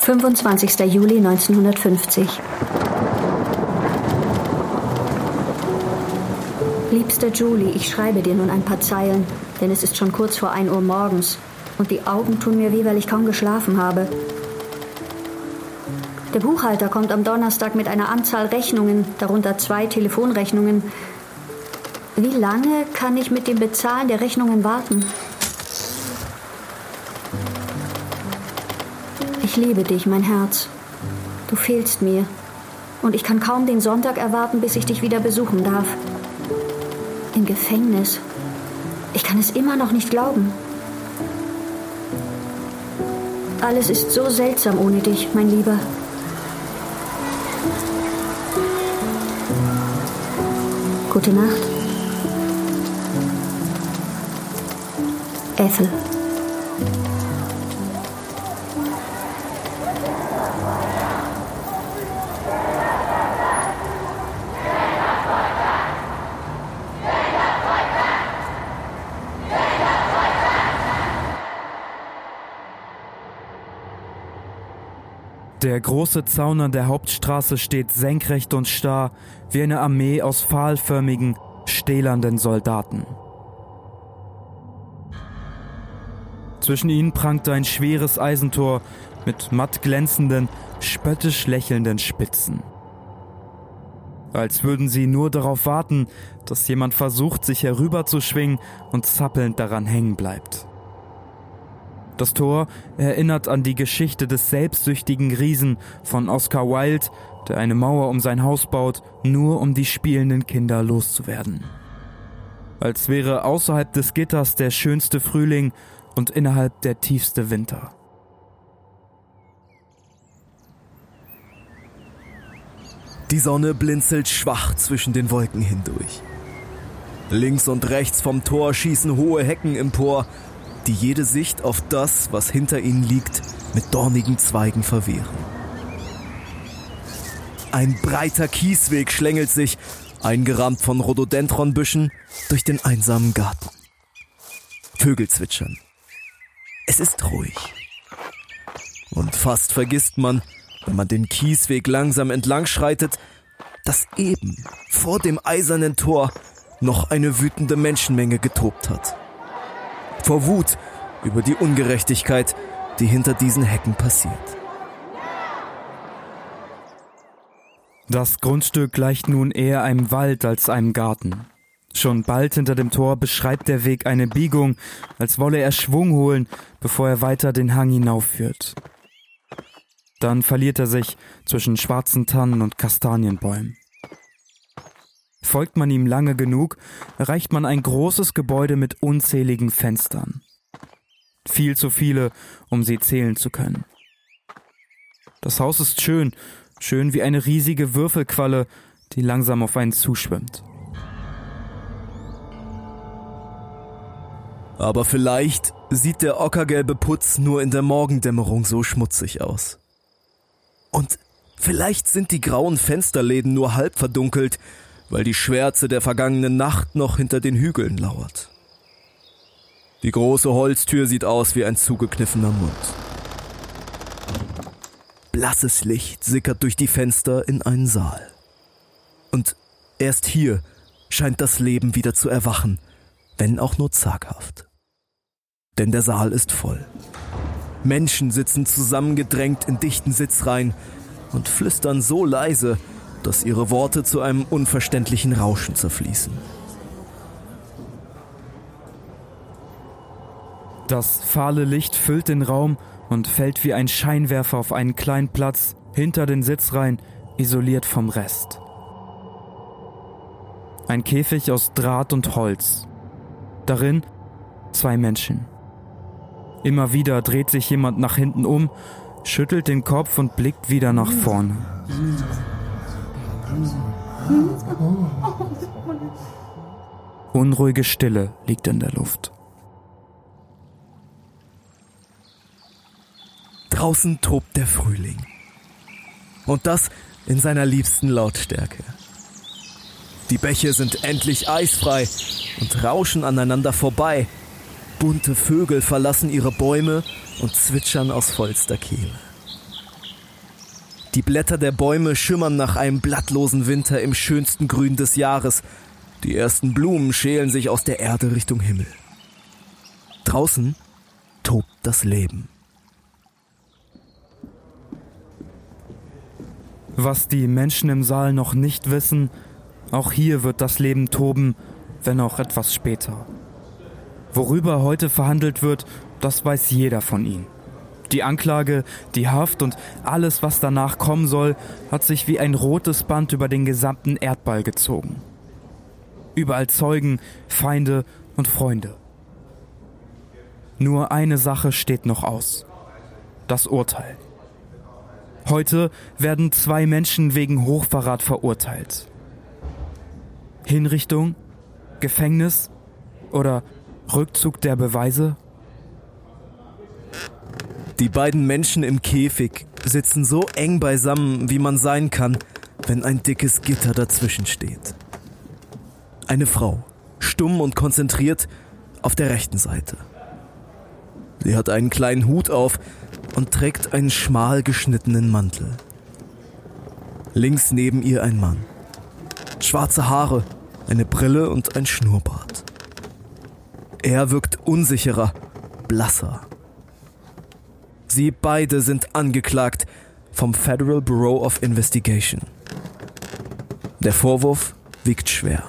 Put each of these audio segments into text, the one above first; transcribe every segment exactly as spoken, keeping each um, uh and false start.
fünfundzwanzigster Juli neunzehnhundertfünfzig. Liebste Julie, ich schreibe dir nun ein paar Zeilen, denn es ist schon kurz vor ein Uhr morgens und die Augen tun mir weh, weil ich kaum geschlafen habe. Der Buchhalter kommt am Donnerstag mit einer Anzahl Rechnungen, darunter zwei Telefonrechnungen. Wie lange kann ich mit dem Bezahlen der Rechnungen warten? Ich liebe dich, mein Herz. Du fehlst mir. Und ich kann kaum den Sonntag erwarten, bis ich dich wieder besuchen darf. Im Gefängnis. Ich kann es immer noch nicht glauben. Alles ist so seltsam ohne dich, mein Lieber. Gute Nacht. Ethel. Der große Zaun an der Hauptstraße steht senkrecht und starr wie eine Armee aus pfahlförmigen, stählernden Soldaten. Zwischen ihnen prangt ein schweres Eisentor mit matt glänzenden, spöttisch lächelnden Spitzen. Als würden sie nur darauf warten, dass jemand versucht, sich herüberzuschwingen und zappelnd daran hängen bleibt. Das Tor erinnert an die Geschichte des selbstsüchtigen Riesen von Oscar Wilde, der eine Mauer um sein Haus baut, nur um die spielenden Kinder loszuwerden. Als wäre außerhalb des Gitters der schönste Frühling und innerhalb der tiefste Winter. Die Sonne blinzelt schwach zwischen den Wolken hindurch. Links und rechts vom Tor schießen hohe Hecken empor, die jede Sicht auf das, was hinter ihnen liegt, mit dornigen Zweigen verwehren. Ein breiter Kiesweg schlängelt sich, eingerahmt von Rhododendronbüschen, durch den einsamen Garten. Vögel zwitschern. Es ist ruhig. Und fast vergisst man, wenn man den Kiesweg langsam entlang schreitet, dass eben vor dem eisernen Tor noch eine wütende Menschenmenge getobt hat. Vor Wut über die Ungerechtigkeit, die hinter diesen Hecken passiert. Das Grundstück gleicht nun eher einem Wald als einem Garten. Schon bald hinter dem Tor beschreibt der Weg eine Biegung, als wolle er Schwung holen, bevor er weiter den Hang hinaufführt. Dann verliert er sich zwischen schwarzen Tannen und Kastanienbäumen. Folgt man ihm lange genug, erreicht man ein großes Gebäude mit unzähligen Fenstern. Viel zu viele, um sie zählen zu können. Das Haus ist schön, schön wie eine riesige Würfelqualle, die langsam auf einen zuschwimmt. Aber vielleicht sieht der ockergelbe Putz nur in der Morgendämmerung so schmutzig aus. Und vielleicht sind die grauen Fensterläden nur halb verdunkelt, weil die Schwärze der vergangenen Nacht noch hinter den Hügeln lauert. Die große Holztür sieht aus wie ein zugekniffener Mund. Blasses Licht sickert durch die Fenster in einen Saal. Und erst hier scheint das Leben wieder zu erwachen, wenn auch nur zaghaft. Denn der Saal ist voll. Menschen sitzen zusammengedrängt in dichten Sitzreihen und flüstern so leise, dass ihre Worte zu einem unverständlichen Rauschen zerfließen. Das fahle Licht füllt den Raum und fällt wie ein Scheinwerfer auf einen kleinen Platz hinter den Sitzreihen, isoliert vom Rest. Ein Käfig aus Draht und Holz. Darin zwei Menschen. Immer wieder dreht sich jemand nach hinten um, schüttelt den Kopf und blickt wieder nach vorne. Unruhige Stille liegt in der Luft. Draußen tobt der Frühling. Und das in seiner liebsten Lautstärke. Die Bäche sind endlich eisfrei und rauschen aneinander vorbei. Bunte Vögel verlassen ihre Bäume und zwitschern aus vollster Kehle. Die Blätter der Bäume schimmern nach einem blattlosen Winter im schönsten Grün des Jahres. Die ersten Blumen schälen sich aus der Erde Richtung Himmel. Draußen tobt das Leben. Was die Menschen im Saal noch nicht wissen, auch hier wird das Leben toben, wenn auch etwas später. Worüber heute verhandelt wird, das weiß jeder von ihnen. Die Anklage, die Haft und alles, was danach kommen soll, hat sich wie ein rotes Band über den gesamten Erdball gezogen. Überall Zeugen, Feinde und Freunde. Nur eine Sache steht noch aus: das Urteil. Heute werden zwei Menschen wegen Hochverrat verurteilt. Hinrichtung, Gefängnis oder Rückzug der Beweise? Die beiden Menschen im Käfig sitzen so eng beisammen, wie man sein kann, wenn ein dickes Gitter dazwischen steht. Eine Frau, stumm und konzentriert, auf der rechten Seite. Sie hat einen kleinen Hut auf und trägt einen schmal geschnittenen Mantel. Links neben ihr ein Mann. Schwarze Haare, eine Brille und ein Schnurrbart. Er wirkt unsicherer, blasser. Sie beide sind angeklagt vom Federal Bureau of Investigation. Der Vorwurf wiegt schwer.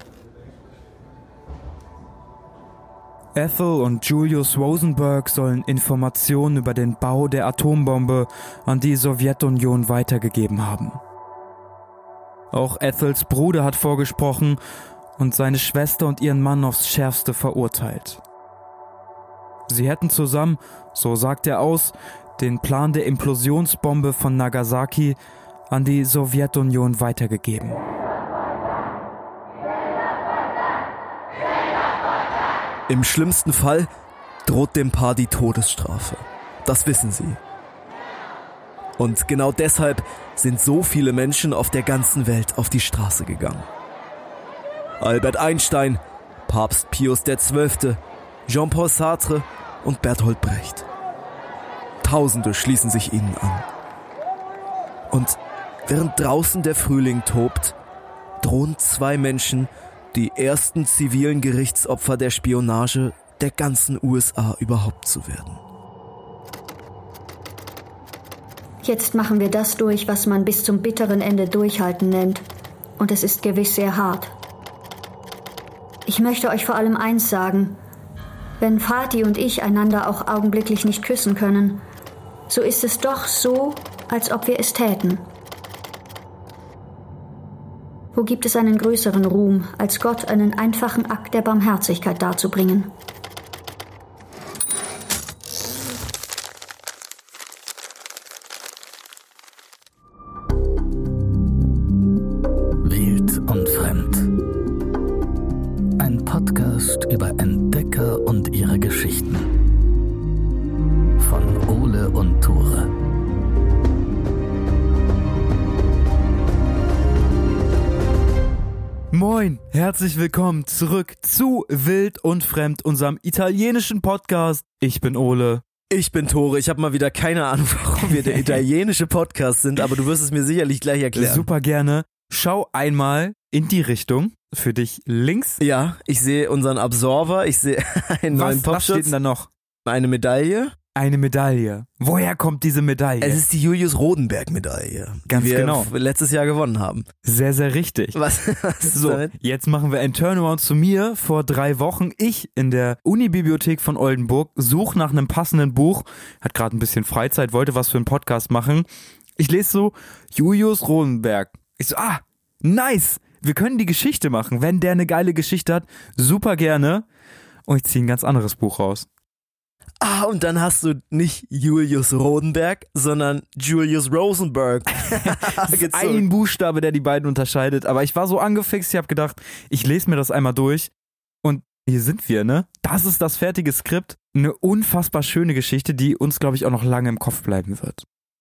Ethel und Julius Rosenberg sollen Informationen über den Bau der Atombombe an die Sowjetunion weitergegeben haben. Auch Ethels Bruder hat vorgesprochen und seine Schwester und ihren Mann aufs Schärfste verurteilt. Sie hätten zusammen, so sagt er aus, den Plan der Implosionsbombe von Nagasaki an die Sowjetunion weitergegeben. Im schlimmsten Fall droht dem Paar die Todesstrafe. Das wissen sie. Und genau deshalb sind so viele Menschen auf der ganzen Welt auf die Straße gegangen. Albert Einstein, Papst Pius der Zwölfte, Jean-Paul Sartre und Bertolt Brecht. Tausende schließen sich ihnen an. Und während draußen der Frühling tobt, drohen zwei Menschen die ersten zivilen Gerichtsopfer der Spionage der ganzen U S A überhaupt zu werden. Jetzt machen wir das durch, was man bis zum bitteren Ende durchhalten nennt. Und es ist gewiss sehr hart. Ich möchte euch vor allem eins sagen. Wenn Fatih und ich einander auch augenblicklich nicht küssen können, so ist es doch so, als ob wir es täten. Wo gibt es einen größeren Ruhm, als Gott einen einfachen Akt der Barmherzigkeit darzubringen? Wild und Fremd. Ein Podcast über Entdecker und ihre Geschichten. Von Ole und Tore. Moin, herzlich willkommen zurück zu Wild und Fremd, unserem italienischen Podcast. Ich bin Ole. Ich bin Tore. Ich habe mal wieder keine Ahnung, warum wir der italienische Podcast sind, aber du wirst es mir sicherlich gleich erklären. Super gerne. Schau einmal in die Richtung. Für dich links. Ja, ich sehe unseren Absorber, ich sehe einen was, neuen Popschutz. Was steht denn da noch? Eine Medaille. Eine Medaille. Woher kommt diese Medaille? Es ist die Julius-Rodenberg-Medaille, Ganz die wir genau. letztes Jahr gewonnen haben. Sehr, sehr richtig. Was, was ist so, damit? Jetzt machen wir ein Turnaround zu mir. Vor drei Wochen, ich in der Unibibliothek von Oldenburg, suche nach einem passenden Buch, hat gerade ein bisschen Freizeit, wollte was für einen Podcast machen. Ich lese so, Julius Rodenberg. Ich so, ah, nice, wir können die Geschichte machen. Wenn der eine geile Geschichte hat, super gerne. Und ich ziehe ein ganz anderes Buch raus. Ah, und dann hast du nicht Julius Rodenberg, sondern Julius Rosenberg. Das ist ein Buchstabe, der die beiden unterscheidet. Aber ich war so angefixt, ich habe gedacht, ich lese mir das einmal durch. Und hier sind wir, ne? Das ist das fertige Skript. Eine unfassbar schöne Geschichte, die uns, glaube ich, auch noch lange im Kopf bleiben wird.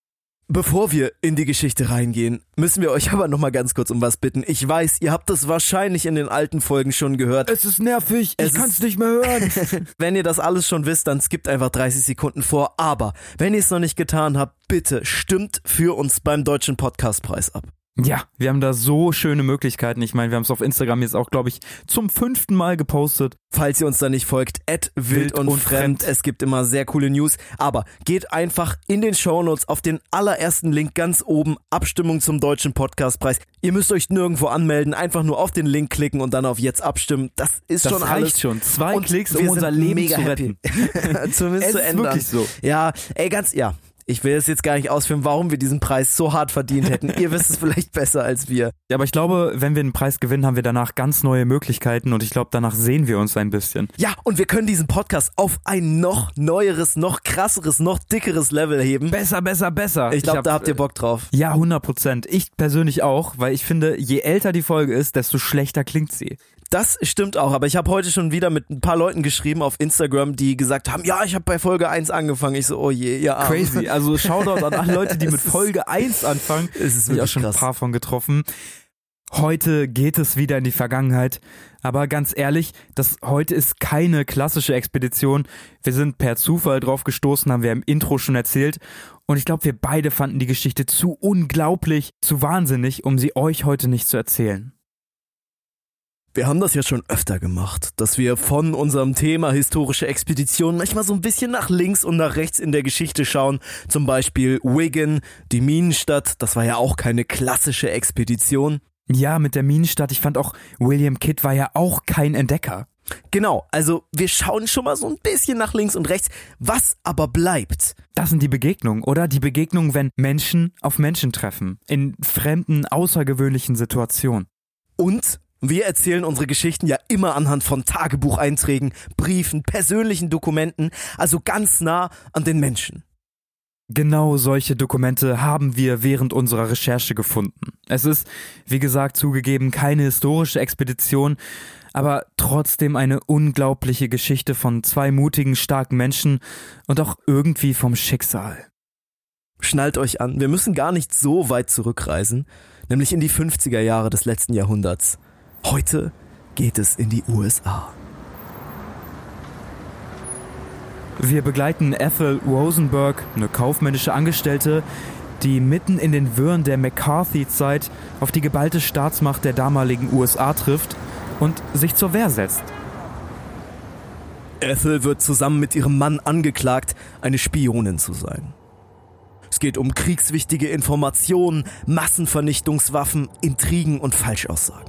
Bevor wir in die Geschichte reingehen, müssen wir euch aber nochmal ganz kurz um was bitten. Ich weiß, ihr habt das wahrscheinlich in den alten Folgen schon gehört. Es ist nervig, Es ich kann's ist- nicht mehr hören. Wenn ihr das alles schon wisst, dann skippt einfach dreißig Sekunden vor. Aber wenn ihr es noch nicht getan habt, bitte stimmt für uns beim Deutschen Podcastpreis ab. Ja, wir haben da so schöne Möglichkeiten. Ich meine, wir haben es auf Instagram jetzt auch, glaube ich, zum fünften Mal gepostet. Falls ihr uns da nicht folgt, at wild und, und fremd. fremd. Es gibt immer sehr coole News. Aber geht einfach in den Shownotes auf den allerersten Link ganz oben. Abstimmung zum Deutschen Podcastpreis. Ihr müsst euch nirgendwo anmelden. Einfach nur auf den Link klicken und dann auf jetzt abstimmen. Das ist Das schon reicht alles. schon. Zwei Und Klicks, wir um unser sind Leben mega zu happy. retten. Zumindest Es zu ist ändern. wirklich so. Ja, ey, ganz, ja. Ich will es jetzt gar nicht ausführen, warum wir diesen Preis so hart verdient hätten. Ihr wisst es vielleicht besser als wir. Ja, aber ich glaube, wenn wir einen Preis gewinnen, haben wir danach ganz neue Möglichkeiten und ich glaube, danach sehen wir uns ein bisschen. Ja, und wir können diesen Podcast auf ein noch neueres, noch krasseres, noch dickeres Level heben. Besser, besser, besser. Ich glaube, hab- da habt ihr Bock drauf. Ja, hundert Prozent. Ich persönlich auch, weil ich finde, je älter die Folge ist, desto schlechter klingt sie. Das stimmt auch, aber ich habe heute schon wieder mit ein paar Leuten geschrieben auf Instagram, die gesagt haben, ja, ich habe bei Folge eins angefangen. Ich so, oh je, ihr Armen. Crazy. Also Shoutout an alle Leute, die mit Es ist- Folge eins anfangen. Es ist Hab ich auch wirklich schon krass. ein paar von getroffen. Heute geht es wieder in die Vergangenheit. Aber ganz ehrlich, das heute ist keine klassische Expedition. Wir sind per Zufall drauf gestoßen, haben wir im Intro schon erzählt. Und ich glaube, wir beide fanden die Geschichte zu unglaublich, zu wahnsinnig, um sie euch heute nicht zu erzählen. Wir haben das ja schon öfter gemacht, dass wir von unserem Thema historische Expeditionen manchmal so ein bisschen nach links und nach rechts in der Geschichte schauen. Zum Beispiel Wigan, die Minenstadt, das war ja auch keine klassische Expedition. Ja, mit der Minenstadt, ich fand auch, William Kidd war ja auch kein Entdecker. Genau, also wir schauen schon mal so ein bisschen nach links und rechts. Was aber bleibt? Das sind die Begegnungen, oder? Die Begegnungen, wenn Menschen auf Menschen treffen. In fremden, außergewöhnlichen Situationen. Und wir erzählen unsere Geschichten ja immer anhand von Tagebucheinträgen, Briefen, persönlichen Dokumenten, also ganz nah an den Menschen. Genau solche Dokumente haben wir während unserer Recherche gefunden. Es ist, wie gesagt, zugegeben keine historische Expedition, aber trotzdem eine unglaubliche Geschichte von zwei mutigen, starken Menschen und auch irgendwie vom Schicksal. Schnallt euch an, wir müssen gar nicht so weit zurückreisen, nämlich in die fünfziger Jahre des letzten Jahrhunderts. Heute geht es in die U S A. Wir begleiten Ethel Rosenberg, eine kaufmännische Angestellte, die mitten in den Wirren der McCarthy-Zeit auf die geballte Staatsmacht der damaligen U S A trifft und sich zur Wehr setzt. Ethel wird zusammen mit ihrem Mann angeklagt, eine Spionin zu sein. Es geht um kriegswichtige Informationen, Massenvernichtungswaffen, Intrigen und Falschaussagen.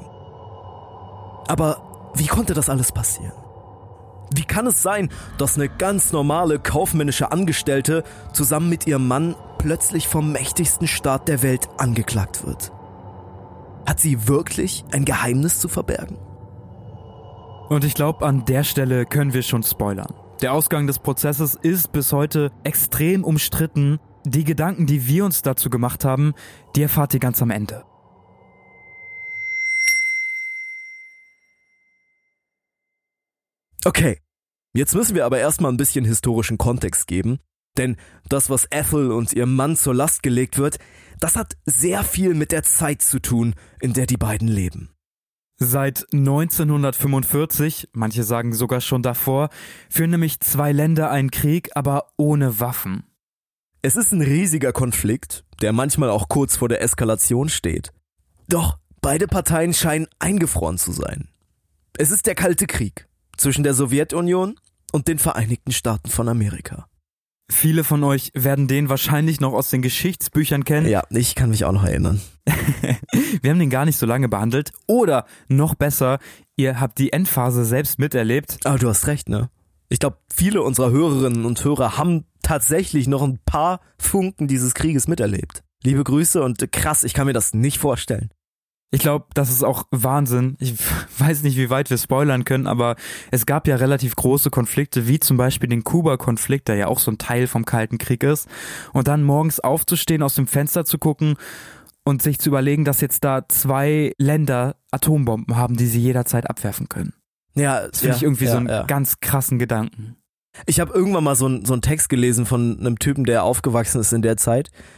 Aber wie konnte das alles passieren? Wie kann es sein, dass eine ganz normale kaufmännische Angestellte zusammen mit ihrem Mann plötzlich vom mächtigsten Staat der Welt angeklagt wird? Hat sie wirklich ein Geheimnis zu verbergen? Und ich glaube, an der Stelle können wir schon spoilern. Der Ausgang des Prozesses ist bis heute extrem umstritten. Die Gedanken, die wir uns dazu gemacht haben, die erfahrt ihr ganz am Ende. Okay, jetzt müssen wir aber erstmal ein bisschen historischen Kontext geben, denn das, was Ethel und ihrem Mann zur Last gelegt wird, das hat sehr viel mit der Zeit zu tun, in der die beiden leben. Seit neunzehnhundertfünfundvierzig, manche sagen sogar schon davor, führen nämlich zwei Länder einen Krieg, aber ohne Waffen. Es ist ein riesiger Konflikt, der manchmal auch kurz vor der Eskalation steht. Doch beide Parteien scheinen eingefroren zu sein. Es ist der Kalte Krieg zwischen der Sowjetunion und den Vereinigten Staaten von Amerika. Viele von euch werden den wahrscheinlich noch aus den Geschichtsbüchern kennen. Ja, ich kann mich auch noch erinnern. Wir haben den gar nicht so lange behandelt. Oder noch besser, ihr habt die Endphase selbst miterlebt. Aber du hast recht, ne? Ich glaube, viele unserer Hörerinnen und Hörer haben tatsächlich noch ein paar Funken dieses Krieges miterlebt. Liebe Grüße und krass, ich kann mir das nicht vorstellen. Ich glaube, das ist auch Wahnsinn. Ich weiß nicht, wie weit wir spoilern können, aber es gab ja relativ große Konflikte, wie zum Beispiel den Kuba-Konflikt, der ja auch so ein Teil vom Kalten Krieg ist. Und dann morgens aufzustehen, aus dem Fenster zu gucken und sich zu überlegen, dass jetzt da zwei Länder Atombomben haben, die sie jederzeit abwerfen können. Ja, Das finde ja, ich irgendwie ja, so einen ja. ganz krassen Gedanken. Ich habe irgendwann mal so, ein, so einen Text gelesen von einem Typen, der aufgewachsen ist in der Zeit.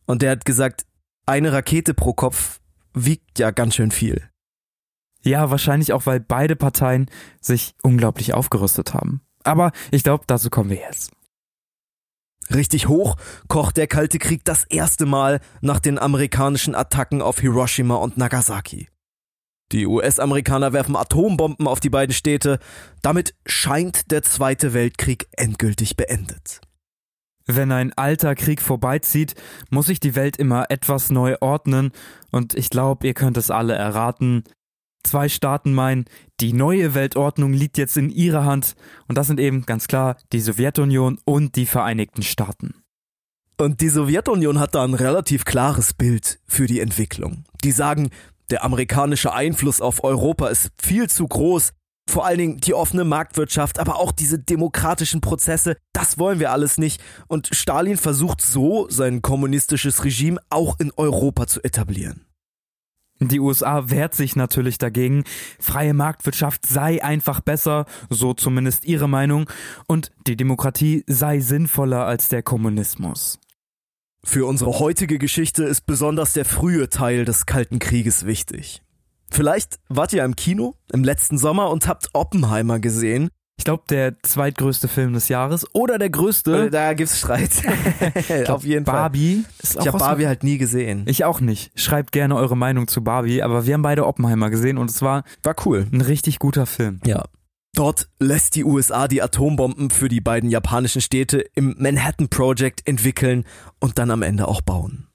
Und der hat gesagt, eine Rakete pro Kopf wiegt ja ganz schön viel. Ja, wahrscheinlich auch, weil beide Parteien sich unglaublich aufgerüstet haben. Aber ich glaube, dazu kommen wir jetzt. Richtig hoch kocht der Kalte Krieg das erste Mal nach den amerikanischen Attacken auf Hiroshima und Nagasaki. Die U S-Amerikaner werfen Atombomben auf die beiden Städte. Damit scheint der Zweite Weltkrieg endgültig beendet. Wenn ein alter Krieg vorbeizieht, muss sich die Welt immer etwas neu ordnen. Und ich glaube, ihr könnt es alle erraten. Zwei Staaten meinen, die neue Weltordnung liegt jetzt in ihrer Hand. Und das sind eben ganz klar die Sowjetunion und die Vereinigten Staaten. Und die Sowjetunion hat da ein relativ klares Bild für die Entwicklung. Die sagen, der amerikanische Einfluss auf Europa ist viel zu groß. Vor allen Dingen die offene Marktwirtschaft, aber auch diese demokratischen Prozesse, das wollen wir alles nicht. Und Stalin versucht so, sein kommunistisches Regime auch in Europa zu etablieren. Die U S A wehrt sich natürlich dagegen. Freie Marktwirtschaft sei einfach besser, so zumindest ihre Meinung. Und die Demokratie sei sinnvoller als der Kommunismus. Für unsere heutige Geschichte ist besonders der frühe Teil des Kalten Krieges wichtig. Vielleicht wart ihr im Kino im letzten Sommer und habt Oppenheimer gesehen. Ich glaube, der zweitgrößte Film des Jahres oder der größte. Da gibt's Streit. Auf jeden Barbie Fall. Ist auch ich habe Barbie halt nie gesehen. Ich auch nicht. Schreibt gerne eure Meinung zu Barbie, aber wir haben beide Oppenheimer gesehen und es war, war cool. Ein richtig guter Film. Ja. Dort lässt die U S A die Atombomben für die beiden japanischen Städte im Manhattan Project entwickeln und dann am Ende auch bauen.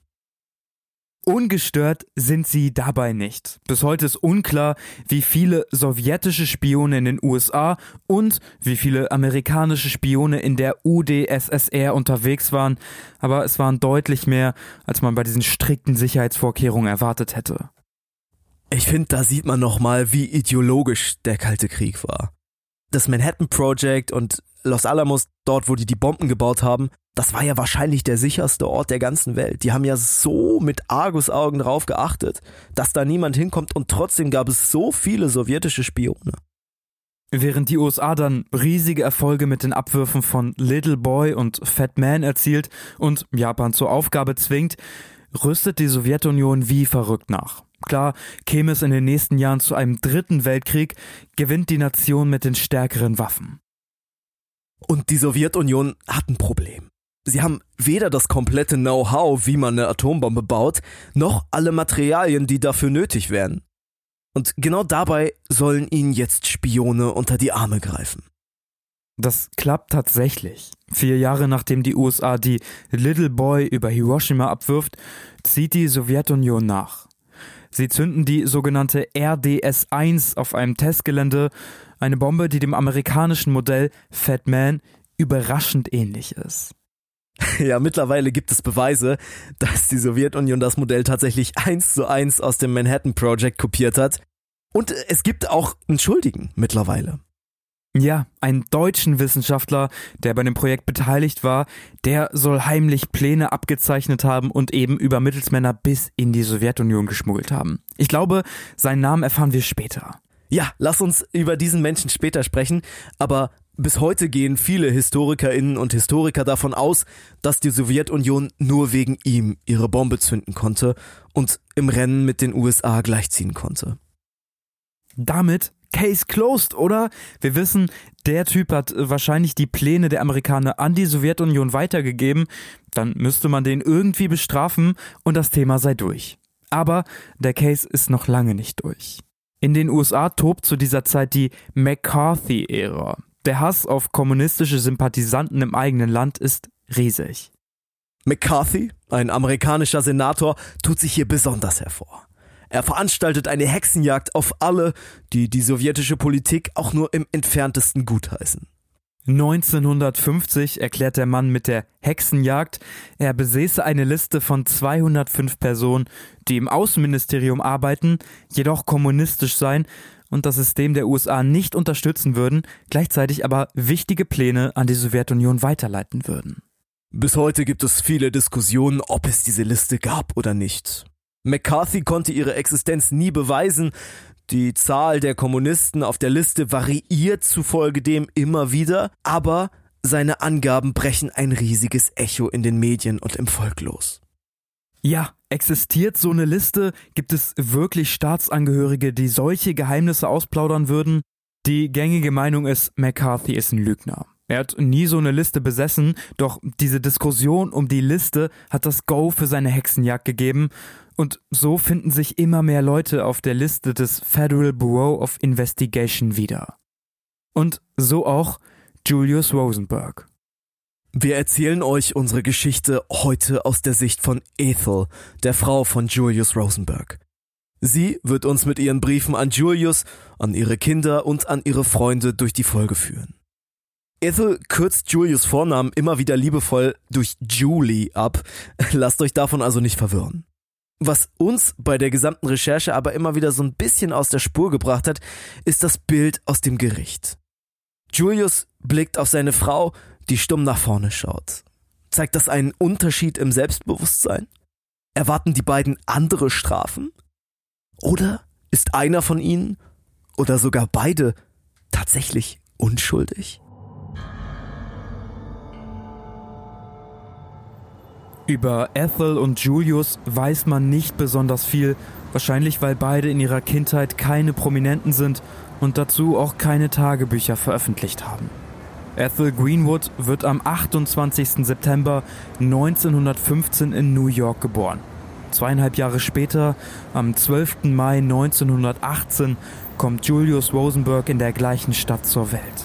Ungestört sind sie dabei nicht. Bis heute ist unklar, wie viele sowjetische Spione in den U S A und wie viele amerikanische Spione in der U d S S R unterwegs waren, aber es waren deutlich mehr, als man bei diesen strikten Sicherheitsvorkehrungen erwartet hätte. Ich finde, da sieht man nochmal, wie ideologisch der Kalte Krieg war. Das Manhattan Project und Los Alamos, dort wo die die Bomben gebaut haben, das war ja wahrscheinlich der sicherste Ort der ganzen Welt. Die haben ja so mit Argusaugen drauf geachtet, dass da niemand hinkommt und trotzdem gab es so viele sowjetische Spione. Während die U S A dann riesige Erfolge mit den Abwürfen von Little Boy und Fat Man erzielt und Japan zur Aufgabe zwingt, rüstet die Sowjetunion wie verrückt nach. Klar, käme es in den nächsten Jahren zu einem dritten Weltkrieg, gewinnt die Nation mit den stärkeren Waffen. Und die Sowjetunion hat ein Problem. Sie haben weder das komplette Know-how, wie man eine Atombombe baut, noch alle Materialien, die dafür nötig wären. Und genau dabei sollen ihnen jetzt Spione unter die Arme greifen. Das klappt tatsächlich. Vier Jahre nachdem die U S A die Little Boy über Hiroshima abwirft, zieht die Sowjetunion nach. Sie zünden die sogenannte R D S eins auf einem Testgelände, eine Bombe, die dem amerikanischen Modell Fat Man überraschend ähnlich ist. Ja, mittlerweile gibt es Beweise, dass die Sowjetunion das Modell tatsächlich eins zu eins aus dem Manhattan Project kopiert hat. Und es gibt auch einen Schuldigen mittlerweile. Ja, einen deutschen Wissenschaftler, der bei dem Projekt beteiligt war, der soll heimlich Pläne abgezeichnet haben und eben über Mittelsmänner bis in die Sowjetunion geschmuggelt haben. Ich glaube, seinen Namen erfahren wir später. Ja, lass uns über diesen Menschen später sprechen, aber bis heute gehen viele HistorikerInnen und Historiker davon aus, dass die Sowjetunion nur wegen ihm ihre Bombe zünden konnte und im Rennen mit den U S A gleichziehen konnte. Damit Case closed, oder? Wir wissen, der Typ hat wahrscheinlich die Pläne der Amerikaner an die Sowjetunion weitergegeben. Dann müsste man den irgendwie bestrafen und das Thema sei durch. Aber der Case ist noch lange nicht durch. In den U S A tobt zu dieser Zeit die McCarthy-Ära. Der Hass auf kommunistische Sympathisanten im eigenen Land ist riesig. McCarthy, ein amerikanischer Senator, tut sich hier besonders hervor. Er veranstaltet eine Hexenjagd auf alle, die die sowjetische Politik auch nur im entferntesten gutheißen. neunzehnhundertfünfzig erklärt der Mann mit der Hexenjagd, er besäße eine Liste von zweihundertfünf Personen, die im Außenministerium arbeiten, jedoch kommunistisch seien und das System der U S A nicht unterstützen würden, gleichzeitig aber wichtige Pläne an die Sowjetunion weiterleiten würden. Bis heute gibt es viele Diskussionen, ob es diese Liste gab oder nicht. McCarthy konnte ihre Existenz nie beweisen. Die Zahl der Kommunisten auf der Liste variiert zufolge dem immer wieder, aber seine Angaben brechen ein riesiges Echo in den Medien und im Volk los. Ja, existiert so eine Liste? Gibt es wirklich Staatsangehörige, die solche Geheimnisse ausplaudern würden? Die gängige Meinung ist, McCarthy ist ein Lügner. Er hat nie so eine Liste besessen, doch diese Diskussion um die Liste hat das Go für seine Hexenjagd gegeben und so finden sich immer mehr Leute auf der Liste des Federal Bureau of Investigation wieder. Und so auch Julius Rosenberg. Wir erzählen euch unsere Geschichte heute aus der Sicht von Ethel, der Frau von Julius Rosenberg. Sie wird uns mit ihren Briefen an Julius, an ihre Kinder und an ihre Freunde durch die Folge führen. Ethel kürzt Julius' Vornamen immer wieder liebevoll durch Julie ab. Lasst euch davon also nicht verwirren. Was uns bei der gesamten Recherche aber immer wieder so ein bisschen aus der Spur gebracht hat, ist das Bild aus dem Gericht. Julius blickt auf seine Frau, die stumm nach vorne schaut. Zeigt das einen Unterschied im Selbstbewusstsein? Erwarten die beiden andere Strafen? Oder ist einer von ihnen oder sogar beide tatsächlich unschuldig? Über Ethel und Julius weiß man nicht besonders viel, wahrscheinlich weil beide in ihrer Kindheit keine Prominenten sind und dazu auch keine Tagebücher veröffentlicht haben. Ethel Greenwood wird am achtundzwanzigsten September neunzehnhundertfünfzehn in New York geboren. Zweieinhalb Jahre später, am zwölften Mai neunzehnhundertachtzehn, kommt Julius Rosenberg in der gleichen Stadt zur Welt.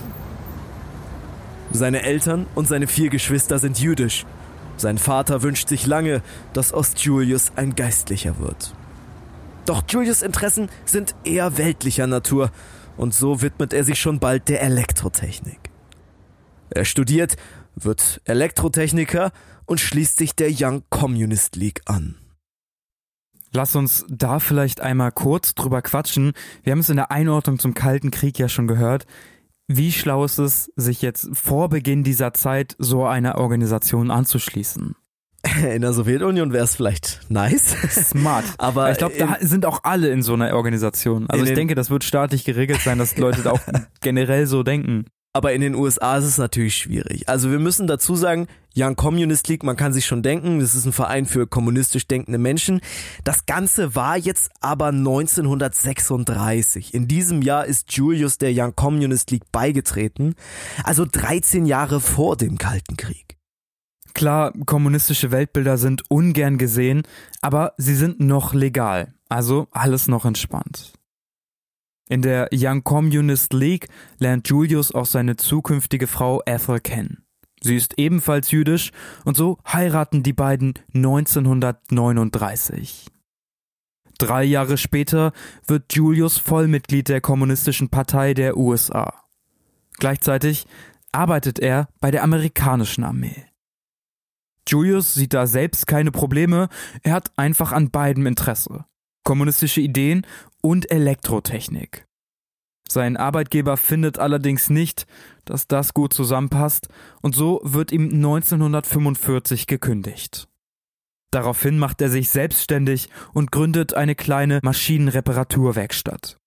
Seine Eltern und seine vier Geschwister sind jüdisch. Sein Vater wünscht sich lange, dass aus Julius ein Geistlicher wird. Doch Julius' Interessen sind eher weltlicher Natur und so widmet er sich schon bald der Elektrotechnik. Er studiert, wird Elektrotechniker und schließt sich der Young Communist League an. Lass uns da vielleicht einmal kurz drüber quatschen. Wir haben es in der Einordnung zum Kalten Krieg ja schon gehört. Wie schlau ist es, sich jetzt vor Beginn dieser Zeit so einer Organisation anzuschließen? In der Sowjetunion wäre es vielleicht nice. Smart. Aber ich glaube, da sind auch alle in so einer Organisation. Also ich denke, das wird staatlich geregelt sein, dass Leute auch generell so denken. Aber in den U S A ist es natürlich schwierig. Also wir müssen dazu sagen, Young Communist League, man kann sich schon denken, das ist ein Verein für kommunistisch denkende Menschen. Das Ganze war jetzt aber neunzehnhundertsechsunddreißig. In diesem Jahr ist Julius der Young Communist League beigetreten, also dreizehn Jahre vor dem Kalten Krieg. Klar, kommunistische Weltbilder sind ungern gesehen, aber sie sind noch legal, also alles noch entspannt. In der Young Communist League lernt Julius auch seine zukünftige Frau Ethel kennen. Sie ist ebenfalls jüdisch und so heiraten die beiden neunzehnhundertneununddreißig. Drei Jahre später wird Julius Vollmitglied der Kommunistischen Partei der U S A. Gleichzeitig arbeitet er bei der amerikanischen Armee. Julius sieht da selbst keine Probleme, er hat einfach an beidem Interesse. Kommunistische Ideen und Elektrotechnik. Sein Arbeitgeber findet allerdings nicht, dass das gut zusammenpasst und so wird ihm neunzehnhundertfünfundvierzig gekündigt. Daraufhin macht er sich selbstständig und gründet eine kleine Maschinenreparaturwerkstatt.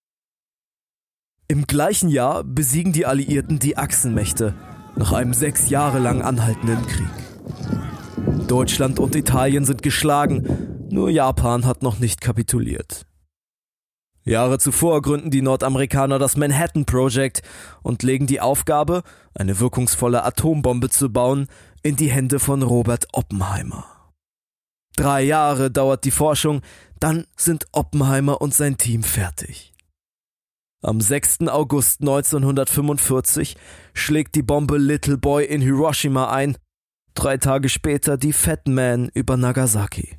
Im gleichen Jahr besiegen die Alliierten die Achsenmächte nach einem sechs Jahre lang anhaltenden Krieg. Deutschland und Italien sind geschlagen, nur Japan hat noch nicht kapituliert. Jahre zuvor gründen die Nordamerikaner das Manhattan Project und legen die Aufgabe, eine wirkungsvolle Atombombe zu bauen, in die Hände von Robert Oppenheimer. Drei Jahre dauert die Forschung, dann sind Oppenheimer und sein Team fertig. Am sechsten August neunzehnhundertfünfundvierzig schlägt die Bombe Little Boy in Hiroshima ein, drei Tage später die Fat Man über Nagasaki.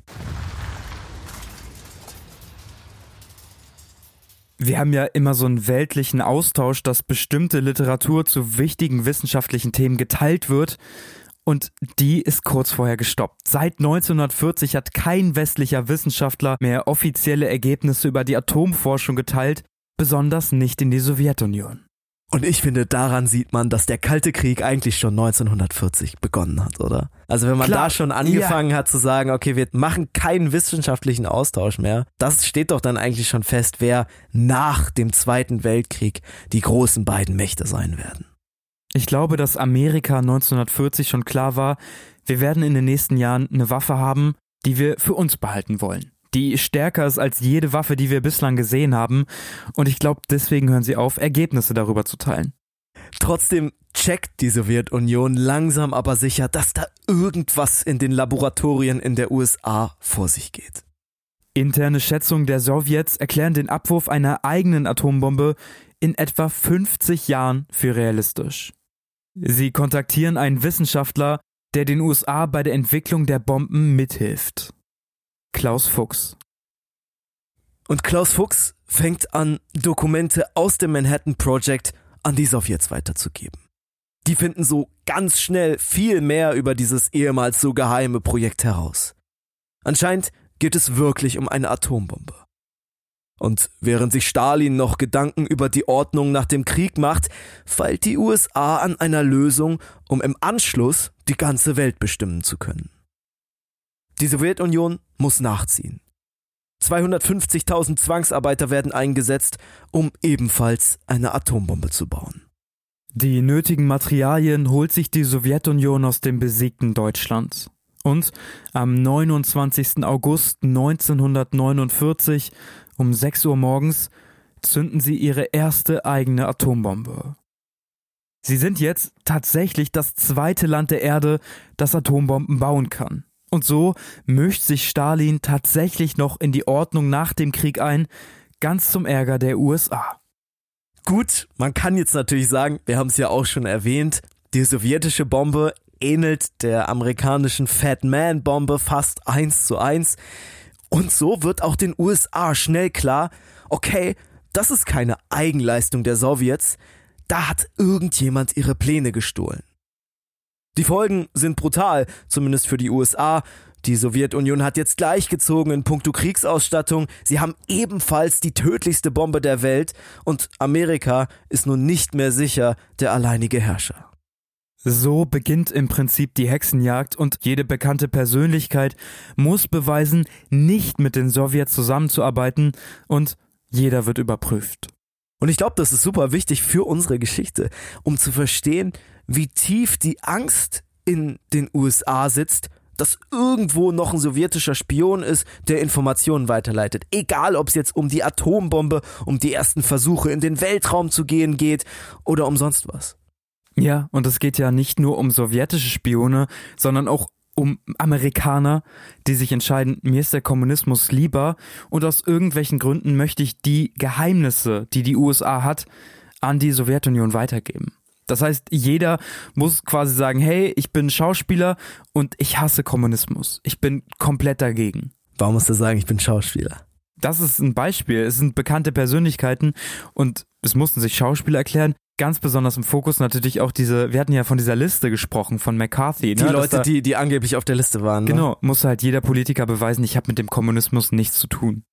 Wir haben ja immer so einen weltlichen Austausch, dass bestimmte Literatur zu wichtigen wissenschaftlichen Themen geteilt wird und die ist kurz vorher gestoppt. Seit neunzehnhundertvierzig hat kein westlicher Wissenschaftler mehr offizielle Ergebnisse über die Atomforschung geteilt, besonders nicht in die Sowjetunion. Und ich finde, daran sieht man, dass der Kalte Krieg eigentlich schon neunzehnhundertvierzig begonnen hat, oder? Also wenn man Klar, da schon angefangen ja. hat zu sagen, okay, wir machen keinen wissenschaftlichen Austausch mehr, das steht doch dann eigentlich schon fest, wer nach dem Zweiten Weltkrieg die großen beiden Mächte sein werden. Ich glaube, dass Amerika neunzehnhundertvierzig schon klar war, wir werden in den nächsten Jahren eine Waffe haben, die wir für uns behalten wollen. Die stärker ist als jede Waffe, die wir bislang gesehen haben. Und ich glaube, deswegen hören sie auf, Ergebnisse darüber zu teilen. Trotzdem checkt die Sowjetunion langsam aber sicher, dass da irgendwas in den Laboratorien in der U S A vor sich geht. Interne Schätzungen der Sowjets erklären den Abwurf einer eigenen Atombombe in etwa fünfzig Jahren für realistisch. Sie kontaktieren einen Wissenschaftler, der den U S A bei der Entwicklung der Bomben mithilft. Klaus Fuchs. Und Klaus Fuchs fängt an, Dokumente aus dem Manhattan Project an die Sowjets weiterzugeben. Die finden so ganz schnell viel mehr über dieses ehemals so geheime Projekt heraus. Anscheinend geht es wirklich um eine Atombombe. Und während sich Stalin noch Gedanken über die Ordnung nach dem Krieg macht, feilt die U S A an einer Lösung, um im Anschluss die ganze Welt bestimmen zu können. Die Sowjetunion muss nachziehen. zweihundertfünfzigtausend Zwangsarbeiter werden eingesetzt, um ebenfalls eine Atombombe zu bauen. Die nötigen Materialien holt sich die Sowjetunion aus dem besiegten Deutschland. Und am neunundzwanzigsten August neunzehnhundertneunundvierzig um sechs Uhr morgens zünden sie ihre erste eigene Atombombe. Sie sind jetzt tatsächlich das zweite Land der Erde, das Atombomben bauen kann. Und so mischt sich Stalin tatsächlich noch in die Ordnung nach dem Krieg ein, ganz zum Ärger der U S A. Gut, man kann jetzt natürlich sagen, wir haben es ja auch schon erwähnt, die sowjetische Bombe ähnelt der amerikanischen Fat Man Bombe fast eins zu eins. Und so wird auch den U S A schnell klar, okay, das ist keine Eigenleistung der Sowjets, da hat irgendjemand ihre Pläne gestohlen. Die Folgen sind brutal, zumindest für die U S A. Die Sowjetunion hat jetzt gleichgezogen in puncto Kriegsausstattung. Sie haben ebenfalls die tödlichste Bombe der Welt und Amerika ist nun nicht mehr sicher der alleinige Herrscher. So beginnt im Prinzip die Hexenjagd und jede bekannte Persönlichkeit muss beweisen, nicht mit den Sowjets zusammenzuarbeiten und jeder wird überprüft. Und ich glaube, das ist super wichtig für unsere Geschichte, um zu verstehen, wie tief die Angst in den U S A sitzt, dass irgendwo noch ein sowjetischer Spion ist, der Informationen weiterleitet. Egal, ob es jetzt um die Atombombe, um die ersten Versuche in den Weltraum zu gehen geht oder um sonst was. Ja, und es geht ja nicht nur um sowjetische Spione, sondern auch um Amerikaner, die sich entscheiden, mir ist der Kommunismus lieber und aus irgendwelchen Gründen möchte ich die Geheimnisse, die die U S A hat, an die Sowjetunion weitergeben. Das heißt, jeder muss quasi sagen, hey, ich bin Schauspieler und ich hasse Kommunismus. Ich bin komplett dagegen. Warum musst du sagen, ich bin Schauspieler? Das ist ein Beispiel. Es sind bekannte Persönlichkeiten und es mussten sich Schauspieler erklären. Ganz besonders im Fokus natürlich auch diese, wir hatten ja von dieser Liste gesprochen, von McCarthy. Die ne? Leute, da, die, die angeblich auf der Liste waren. Genau, ne? Musste halt jeder Politiker beweisen, ich habe mit dem Kommunismus nichts zu tun.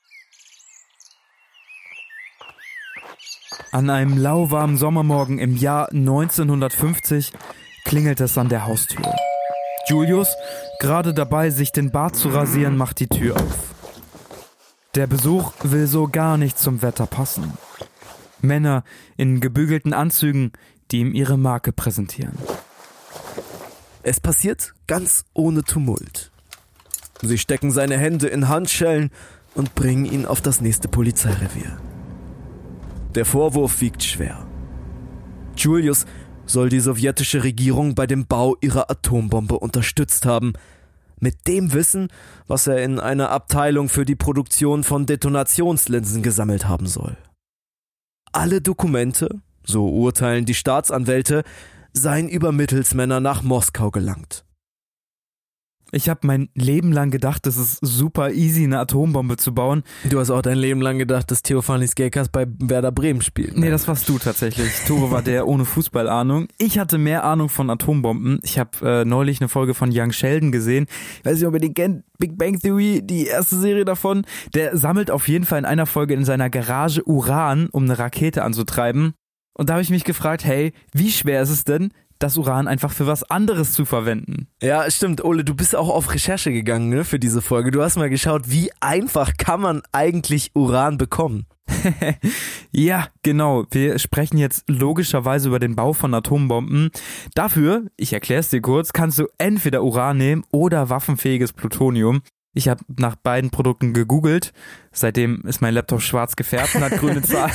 An einem lauwarmen Sommermorgen im Jahr neunzehnhundertfünfzig klingelt es an der Haustür. Julius, gerade dabei, sich den Bart zu rasieren, macht die Tür auf. Der Besuch will so gar nicht zum Wetter passen. Männer in gebügelten Anzügen, die ihm ihre Marke präsentieren. Es passiert ganz ohne Tumult. Sie stecken seine Hände in Handschellen und bringen ihn auf das nächste Polizeirevier. Der Vorwurf wiegt schwer. Julius soll die sowjetische Regierung bei dem Bau ihrer Atombombe unterstützt haben, mit dem Wissen, was er in einer Abteilung für die Produktion von Detonationslinsen gesammelt haben soll. Alle Dokumente, so urteilen die Staatsanwälte, seien über Mittelsmänner nach Moskau gelangt. Ich habe mein Leben lang gedacht, es ist super easy, eine Atombombe zu bauen. Du hast auch dein Leben lang gedacht, dass Theofanis Gekas bei Werder Bremen spielt. Nee, das warst du tatsächlich. Tore war der ohne Fußballahnung. Ich hatte mehr Ahnung von Atombomben. Ich habe äh, neulich eine Folge von Young Sheldon gesehen. Ich weiß nicht, ob ihr den kennt. Big Bang Theory, die erste Serie davon. Der sammelt auf jeden Fall in einer Folge in seiner Garage Uran, um eine Rakete anzutreiben. Und da habe ich mich gefragt, hey, wie schwer ist es denn, das Uran einfach für was anderes zu verwenden. Ja, stimmt. Ole, du bist auch auf Recherche gegangen, ne, für diese Folge. Du hast mal geschaut, wie einfach kann man eigentlich Uran bekommen? Ja, genau. Wir sprechen jetzt logischerweise über den Bau von Atombomben. Dafür, ich erkläre es dir kurz, kannst du entweder Uran nehmen oder waffenfähiges Plutonium. Ich habe nach beiden Produkten gegoogelt. Seitdem ist mein Laptop schwarz gefärbt und hat grüne Zahlen.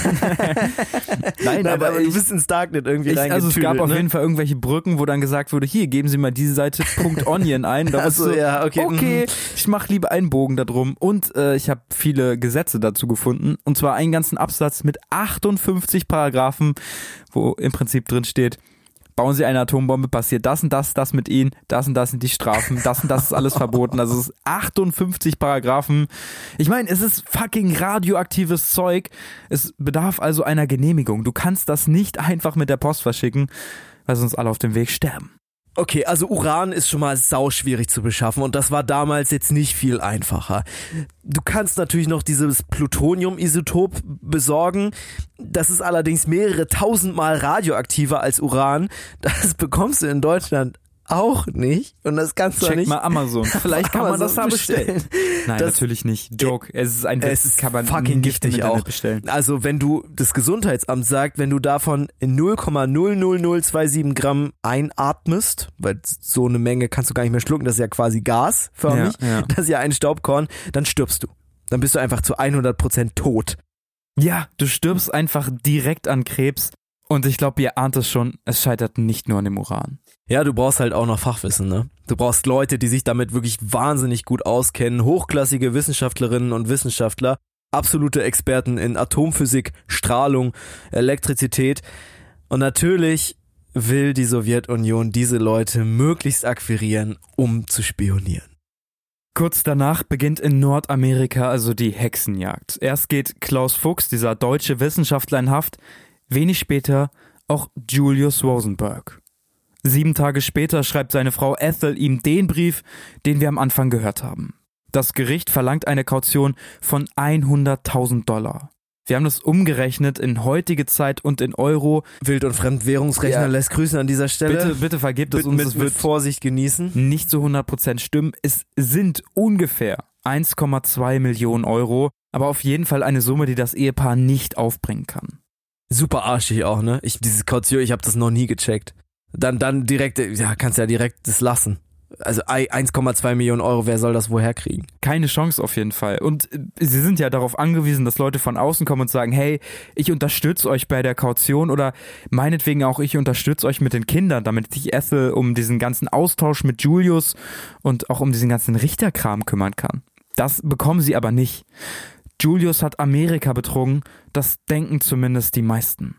Nein, Nein, aber, aber ich, du bist ins Darknet irgendwie ich, reingetüdelt. Also es gab auf ne? jeden Fall irgendwelche Brücken, wo dann gesagt wurde, hier, geben Sie mal diese Seite .onion ein. Da Achso, so, ja, okay. Okay, ich mache lieber einen Bogen da drum. Und äh, ich habe viele Gesetze dazu gefunden. Und zwar einen ganzen Absatz mit achtundfünfzig Paragraphen, wo im Prinzip drin steht, bauen Sie eine Atombombe, passiert das und das, das mit Ihnen, das und das sind die Strafen, das und das ist alles verboten. Also es ist achtundfünfzig Paragraphen. Ich meine, es ist fucking radioaktives Zeug. Es bedarf also einer Genehmigung. Du kannst das nicht einfach mit der Post verschicken, weil sonst alle auf dem Weg sterben. Okay, also Uran ist schon mal sauschwierig zu beschaffen und das war damals jetzt nicht viel einfacher. Du kannst natürlich noch dieses Plutonium-Isotop besorgen. Das ist allerdings mehrere tausendmal radioaktiver als Uran. Das bekommst du in Deutschland auch nicht. Und das kannst du Check nicht. mal Amazon. Vielleicht kann man das da bestellen. Nein, das, natürlich nicht. Joke. Es ist ein Witz. Es ist kann man fucking nicht im giftig Internet auch. bestellen. Also wenn du, das Gesundheitsamt sagt, wenn du davon null Komma null null null zwei sieben Gramm einatmest, weil so eine Menge kannst du gar nicht mehr schlucken, das ist ja quasi gasförmig, Ja, ja. das ist ja ein Staubkorn, dann stirbst du. Dann bist du einfach zu hundert Prozent tot. Ja, du stirbst einfach direkt an Krebs. Und ich glaube, ihr ahnt es schon, es scheitert nicht nur an dem Uran. Ja, du brauchst halt auch noch Fachwissen, ne? Du brauchst Leute, die sich damit wirklich wahnsinnig gut auskennen, hochklassige Wissenschaftlerinnen und Wissenschaftler, absolute Experten in Atomphysik, Strahlung, Elektrizität. Und natürlich will die Sowjetunion diese Leute möglichst akquirieren, um zu spionieren. Kurz danach beginnt in Nordamerika also die Hexenjagd. Erst geht Klaus Fuchs, dieser deutsche Wissenschaftler, in Haft, wenig später auch Julius Rosenberg. Sieben Tage später schreibt seine Frau Ethel ihm den Brief, den wir am Anfang gehört haben. Das Gericht verlangt eine Kaution von hunderttausend Dollar. Wir haben das umgerechnet in heutige Zeit und in Euro. Wild- und Fremdwährungsrechner Ja. lässt grüßen an dieser Stelle. Bitte, bitte vergebt es Mit, uns, mit, es mit wird Vorsicht genießen. nicht zu hundert Prozent stimmen. Es sind ungefähr eins Komma zwei Millionen Euro, aber auf jeden Fall eine Summe, die das Ehepaar nicht aufbringen kann. Super arschig auch, ne? Ich, dieses Kaution, ich habe das noch nie gecheckt. Dann, dann direkt, ja, kannst ja direkt das lassen. Also eins Komma zwei Millionen Euro, wer soll das woher kriegen? Keine Chance auf jeden Fall. Und äh, sie sind ja darauf angewiesen, dass Leute von außen kommen und sagen, hey, ich unterstütze euch bei der Kaution oder meinetwegen auch, ich unterstütze euch mit den Kindern, damit sich Ethel um diesen ganzen Austausch mit Julius und auch um diesen ganzen Richterkram kümmern kann. Das bekommen sie aber nicht. Julius hat Amerika betrogen, das denken zumindest die meisten.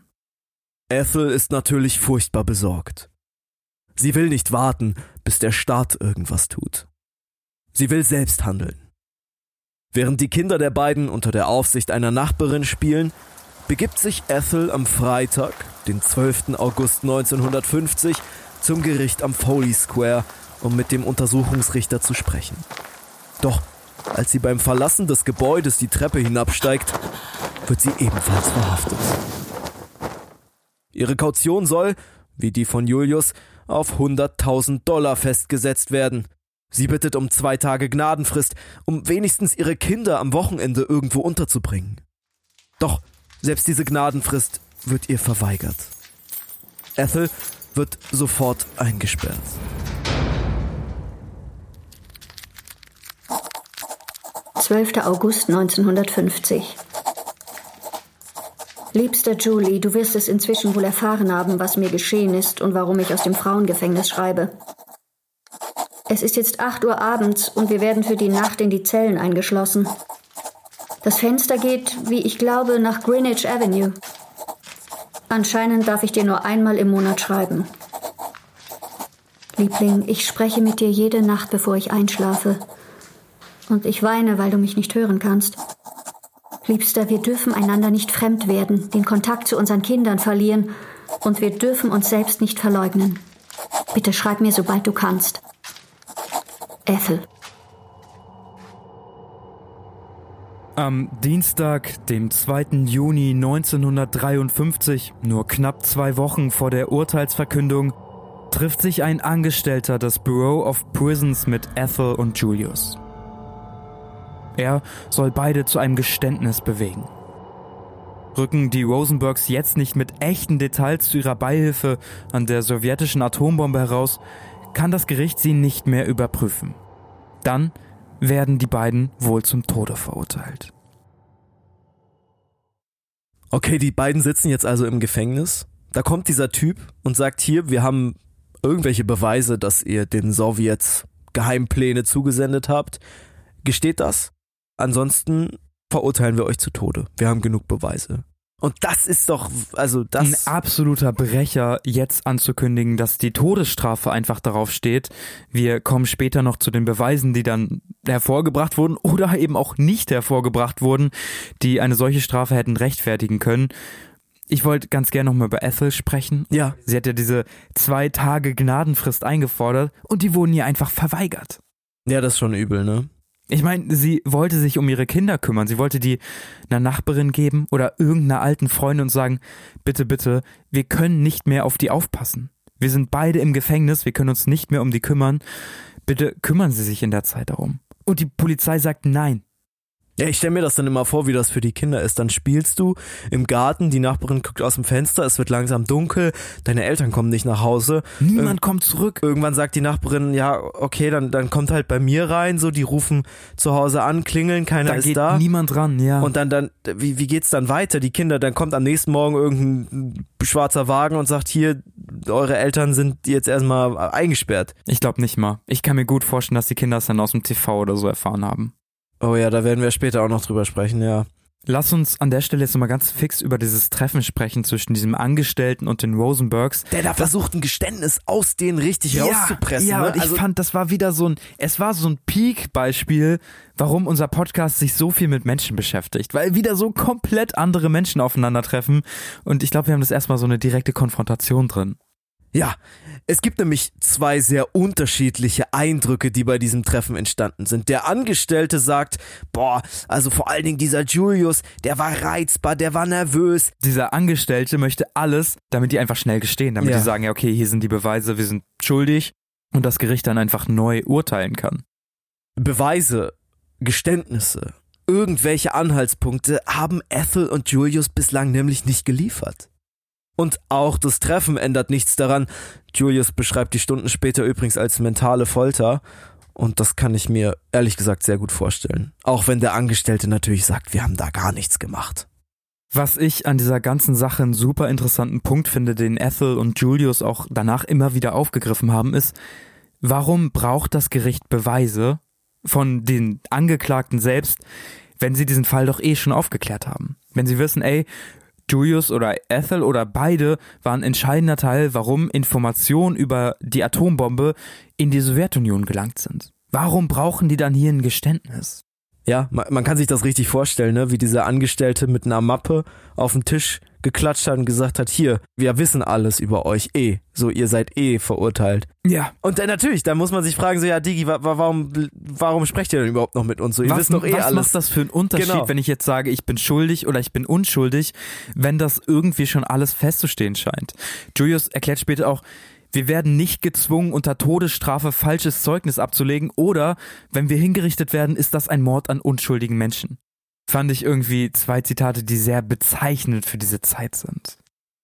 Ethel ist natürlich furchtbar besorgt. Sie will nicht warten, bis der Staat irgendwas tut. Sie will selbst handeln. Während die Kinder der beiden unter der Aufsicht einer Nachbarin spielen, begibt sich Ethel am Freitag, den zwölften August neunzehnhundertfünfzig, zum Gericht am Foley Square, um mit dem Untersuchungsrichter zu sprechen. Doch als sie beim Verlassen des Gebäudes die Treppe hinabsteigt, wird sie ebenfalls verhaftet. Ihre Kaution soll, wie die von Julius, auf hunderttausend Dollar festgesetzt werden. Sie bittet um zwei Tage Gnadenfrist, um wenigstens ihre Kinder am Wochenende irgendwo unterzubringen. Doch selbst diese Gnadenfrist wird ihr verweigert. Ethel wird sofort eingesperrt. zwölfter August neunzehnhundertfünfzig. Liebster Julie, du wirst es inzwischen wohl erfahren haben, was mir geschehen ist und warum ich aus dem Frauengefängnis schreibe. Es ist jetzt acht Uhr abends und wir werden für die Nacht in die Zellen eingeschlossen. Das Fenster geht, wie ich glaube, nach Greenwich Avenue. Anscheinend darf ich dir nur einmal im Monat schreiben. Liebling, ich spreche mit dir jede Nacht, bevor ich einschlafe. Und ich weine, weil du mich nicht hören kannst. Liebster, wir dürfen einander nicht fremd werden, den Kontakt zu unseren Kindern verlieren und wir dürfen uns selbst nicht verleugnen. Bitte schreib mir, sobald du kannst. Ethel. Am Dienstag, dem zweiten Juni neunzehnhundertdreiundfünfzig, nur knapp zwei Wochen vor der Urteilsverkündung, trifft sich ein Angestellter des Bureau of Prisons mit Ethel und Julius. Er soll beide zu einem Geständnis bewegen. Rücken die Rosenbergs jetzt nicht mit echten Details zu ihrer Beihilfe an der sowjetischen Atombombe heraus, kann das Gericht sie nicht mehr überprüfen. Dann werden die beiden wohl zum Tode verurteilt. Okay, die beiden sitzen jetzt also im Gefängnis. Da kommt dieser Typ und sagt, hier, wir haben irgendwelche Beweise, dass ihr den Sowjets Geheimpläne zugesendet habt. Gesteht das? Ansonsten verurteilen wir euch zu Tode. Wir haben genug Beweise. Und das ist doch, also das... Ein absoluter Brecher, jetzt anzukündigen, dass die Todesstrafe einfach darauf steht. Wir kommen später noch zu den Beweisen, die dann hervorgebracht wurden oder eben auch nicht hervorgebracht wurden, die eine solche Strafe hätten rechtfertigen können. Ich wollte ganz gerne nochmal über Ethel sprechen. Ja. Sie hat ja diese zwei Tage Gnadenfrist eingefordert und die wurden ihr einfach verweigert. Ja, das ist schon übel, ne? Ich meine, sie wollte sich um ihre Kinder kümmern. Sie wollte die einer Nachbarin geben oder irgendeiner alten Freundin und sagen, bitte, bitte, wir können nicht mehr auf die aufpassen. Wir sind beide im Gefängnis, wir können uns nicht mehr um die kümmern. Bitte kümmern Sie sich in der Zeit darum. Und die Polizei sagt nein. Ja, ich stelle mir das dann immer vor, wie das für die Kinder ist. Dann spielst du im Garten, die Nachbarin guckt aus dem Fenster, es wird langsam dunkel, deine Eltern kommen nicht nach Hause. Niemand Ir- kommt zurück. Irgendwann sagt die Nachbarin, ja, okay, dann, dann kommt halt bei mir rein, so, die rufen zu Hause an, klingeln, keiner da ist geht da. Niemand ran, ja. Und dann, dann, wie, wie geht's dann weiter? Die Kinder, dann kommt am nächsten Morgen irgendein schwarzer Wagen und sagt, hier, eure Eltern sind jetzt erstmal eingesperrt. Ich glaube nicht mal. Ich kann mir gut vorstellen, dass die Kinder es dann aus dem T V oder so erfahren haben. Oh ja, da werden wir später auch noch drüber sprechen, ja. Lass uns an der Stelle jetzt nochmal ganz fix über dieses Treffen sprechen zwischen diesem Angestellten und den Rosenbergs. Der da versucht, ein Geständnis aus denen richtig ja, rauszupressen. Ja, ne? und ich also, fand, das war wieder so ein, es war so ein Peak-Beispiel, warum unser Podcast sich so viel mit Menschen beschäftigt. Weil wieder so komplett andere Menschen aufeinandertreffen. Und ich glaube, wir haben das erstmal so eine direkte Konfrontation drin. Ja, es gibt nämlich zwei sehr unterschiedliche Eindrücke, die bei diesem Treffen entstanden sind. Der Angestellte sagt, boah, also vor allen Dingen dieser Julius, der war reizbar, der war nervös. Dieser Angestellte möchte alles, damit die einfach schnell gestehen, damit ja. die sagen, ja okay, hier sind die Beweise, wir sind schuldig und das Gericht dann einfach neu urteilen kann. Beweise, Geständnisse, irgendwelche Anhaltspunkte haben Ethel und Julius bislang nämlich nicht geliefert. Und auch das Treffen ändert nichts daran. Julius beschreibt die Stunden später übrigens als mentale Folter. Und das kann ich mir ehrlich gesagt sehr gut vorstellen. Auch wenn der Angestellte natürlich sagt, wir haben da gar nichts gemacht. Was ich an dieser ganzen Sache einen super interessanten Punkt finde, den Ethel und Julius auch danach immer wieder aufgegriffen haben, ist, warum braucht das Gericht Beweise von den Angeklagten selbst, wenn sie diesen Fall doch eh schon aufgeklärt haben? Wenn sie wissen, ey, Julius oder Ethel oder beide waren ein entscheidender Teil, warum Informationen über die Atombombe in die Sowjetunion gelangt sind. Warum brauchen die dann hier ein Geständnis? Ja, man, man kann sich das richtig vorstellen, ne? Wie dieser Angestellte mit einer Mappe auf den Tisch geklatscht hat und gesagt hat, hier, wir wissen alles über euch eh, so ihr seid eh verurteilt. Ja. Und dann natürlich, da muss man sich fragen, so ja Digi, wa- warum, warum sprecht ihr denn überhaupt noch mit uns? So, ihr was, wisst doch eh was alles. Was macht das für einen Unterschied, genau. wenn ich jetzt sage, ich bin schuldig oder ich bin unschuldig, wenn das irgendwie schon alles festzustehen scheint? Julius erklärt später auch, wir werden nicht gezwungen, unter Todesstrafe falsches Zeugnis abzulegen oder, wenn wir hingerichtet werden, ist das ein Mord an unschuldigen Menschen. Fand ich irgendwie zwei Zitate, die sehr bezeichnend für diese Zeit sind.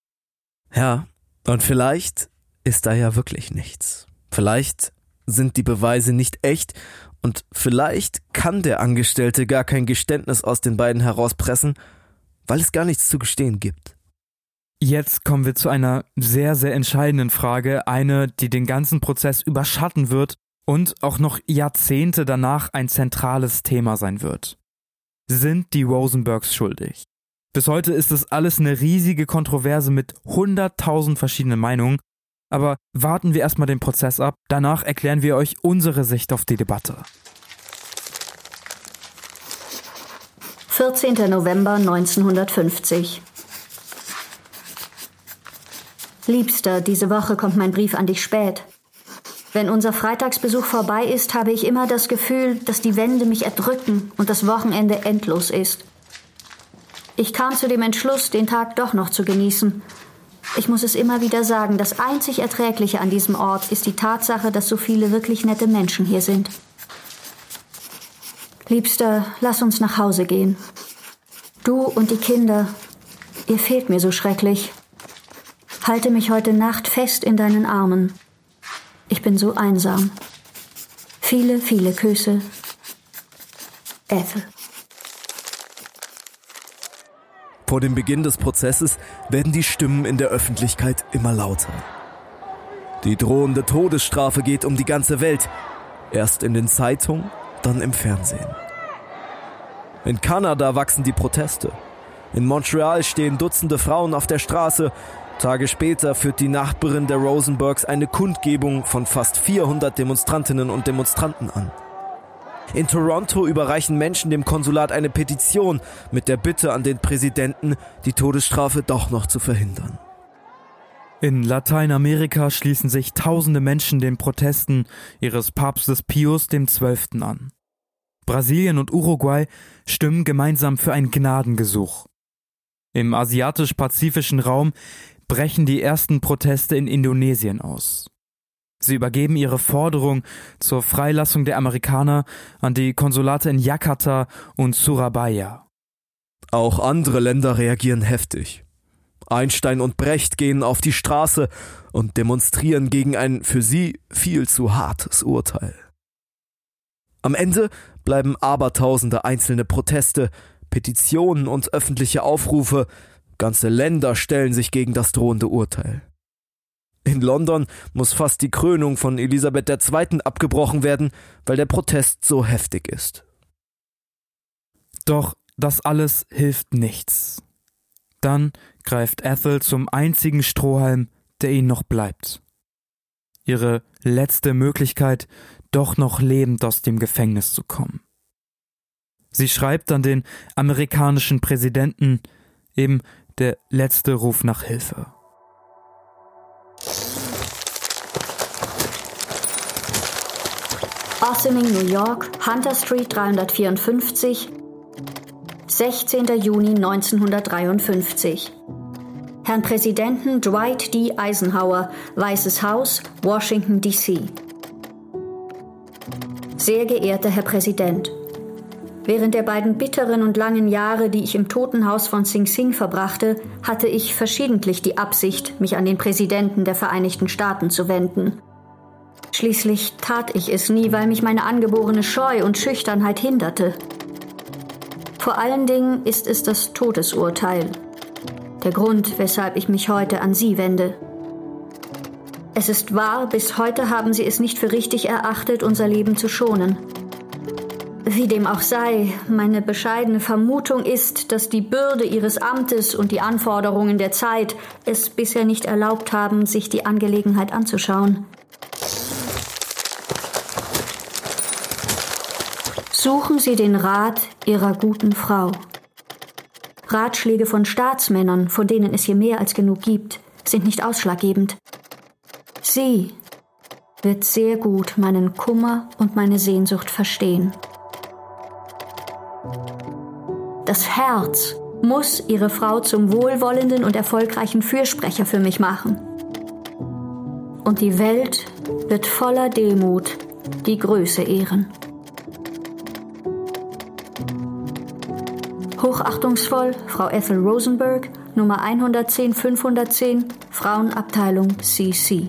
Ja, und vielleicht ist da ja wirklich nichts. Vielleicht sind die Beweise nicht echt und vielleicht kann der Angestellte gar kein Geständnis aus den beiden herauspressen, weil es gar nichts zu gestehen gibt. Jetzt kommen wir zu einer sehr, sehr entscheidenden Frage, eine, die den ganzen Prozess überschatten wird und auch noch Jahrzehnte danach ein zentrales Thema sein wird. Sind die Rosenbergs schuldig? Bis heute ist es alles eine riesige Kontroverse mit hunderttausend verschiedenen Meinungen, aber warten wir erstmal den Prozess ab, danach erklären wir euch unsere Sicht auf die Debatte. vierzehnter November neunzehnhundertfünfzig. Liebster, diese Woche kommt mein Brief an dich spät. Wenn unser Freitagsbesuch vorbei ist, habe ich immer das Gefühl, dass die Wände mich erdrücken und das Wochenende endlos ist. Ich kam zu dem Entschluss, den Tag doch noch zu genießen. Ich muss es immer wieder sagen, das einzig Erträgliche an diesem Ort ist die Tatsache, dass so viele wirklich nette Menschen hier sind. Liebster, lass uns nach Hause gehen. Du und die Kinder, ihr fehlt mir so schrecklich. Halte mich heute Nacht fest in deinen Armen. Ich bin so einsam. Viele, viele Küsse. Ethel. Vor dem Beginn des Prozesses werden die Stimmen in der Öffentlichkeit immer lauter. Die drohende Todesstrafe geht um die ganze Welt. Erst in den Zeitungen, dann im Fernsehen. In Kanada wachsen die Proteste. In Montreal stehen Dutzende Frauen auf der Straße. Tage später führt die Nachbarin der Rosenbergs eine Kundgebung von fast vierhundert Demonstrantinnen und Demonstranten an. In Toronto überreichen Menschen dem Konsulat eine Petition mit der Bitte an den Präsidenten, die Todesstrafe doch noch zu verhindern. In Lateinamerika schließen sich tausende Menschen den Protesten ihres Papstes Pius der Zwölfte an. Brasilien und Uruguay stimmen gemeinsam für ein Gnadengesuch. Im asiatisch-pazifischen Raum brechen die ersten Proteste in Indonesien aus. Sie übergeben ihre Forderung zur Freilassung der Amerikaner an die Konsulate in Jakarta und Surabaya. Auch andere Länder reagieren heftig. Einstein und Brecht gehen auf die Straße und demonstrieren gegen ein für sie viel zu hartes Urteil. Am Ende bleiben abertausende einzelne Proteste, Petitionen und öffentliche Aufrufe. Ganze Länder stellen sich gegen das drohende Urteil. In London muss fast die Krönung von Elisabeth der Zweite abgebrochen werden, weil der Protest so heftig ist. Doch das alles hilft nichts. Dann greift Ethel zum einzigen Strohhalm, der ihnen noch bleibt. Ihre letzte Möglichkeit, doch noch lebend aus dem Gefängnis zu kommen. Sie schreibt an den amerikanischen Präsidenten, eben der letzte Ruf nach Hilfe. Ossining, New York, Hunter Street dreihundertvierundfünfzig, sechzehnter Juni neunzehnhundertdreiundfünfzig. Herrn Präsidenten Dwight D. Eisenhower, Weißes Haus, Washington, D C Sehr geehrter Herr Präsident, während der beiden bitteren und langen Jahre, die ich im Totenhaus von Sing Sing verbrachte, hatte ich verschiedentlich die Absicht, mich an den Präsidenten der Vereinigten Staaten zu wenden. Schließlich tat ich es nie, weil mich meine angeborene Scheu und Schüchternheit hinderte. Vor allen Dingen ist es das Todesurteil, der Grund, weshalb ich mich heute an Sie wende. Es ist wahr, bis heute haben Sie es nicht für richtig erachtet, unser Leben zu schonen. Wie dem auch sei, meine bescheidene Vermutung ist, dass die Bürde Ihres Amtes und die Anforderungen der Zeit es bisher nicht erlaubt haben, sich die Angelegenheit anzuschauen. Suchen Sie den Rat Ihrer guten Frau. Ratschläge von Staatsmännern, von denen es hier mehr als genug gibt, sind nicht ausschlaggebend. Sie wird sehr gut meinen Kummer und meine Sehnsucht verstehen. Das Herz muss Ihre Frau zum wohlwollenden und erfolgreichen Fürsprecher für mich machen. Und die Welt wird voller Demut die Größe ehren. Hochachtungsvoll, Frau Ethel Rosenberg, Nummer hundertzehn fünfhundertzehn, Frauenabteilung C C.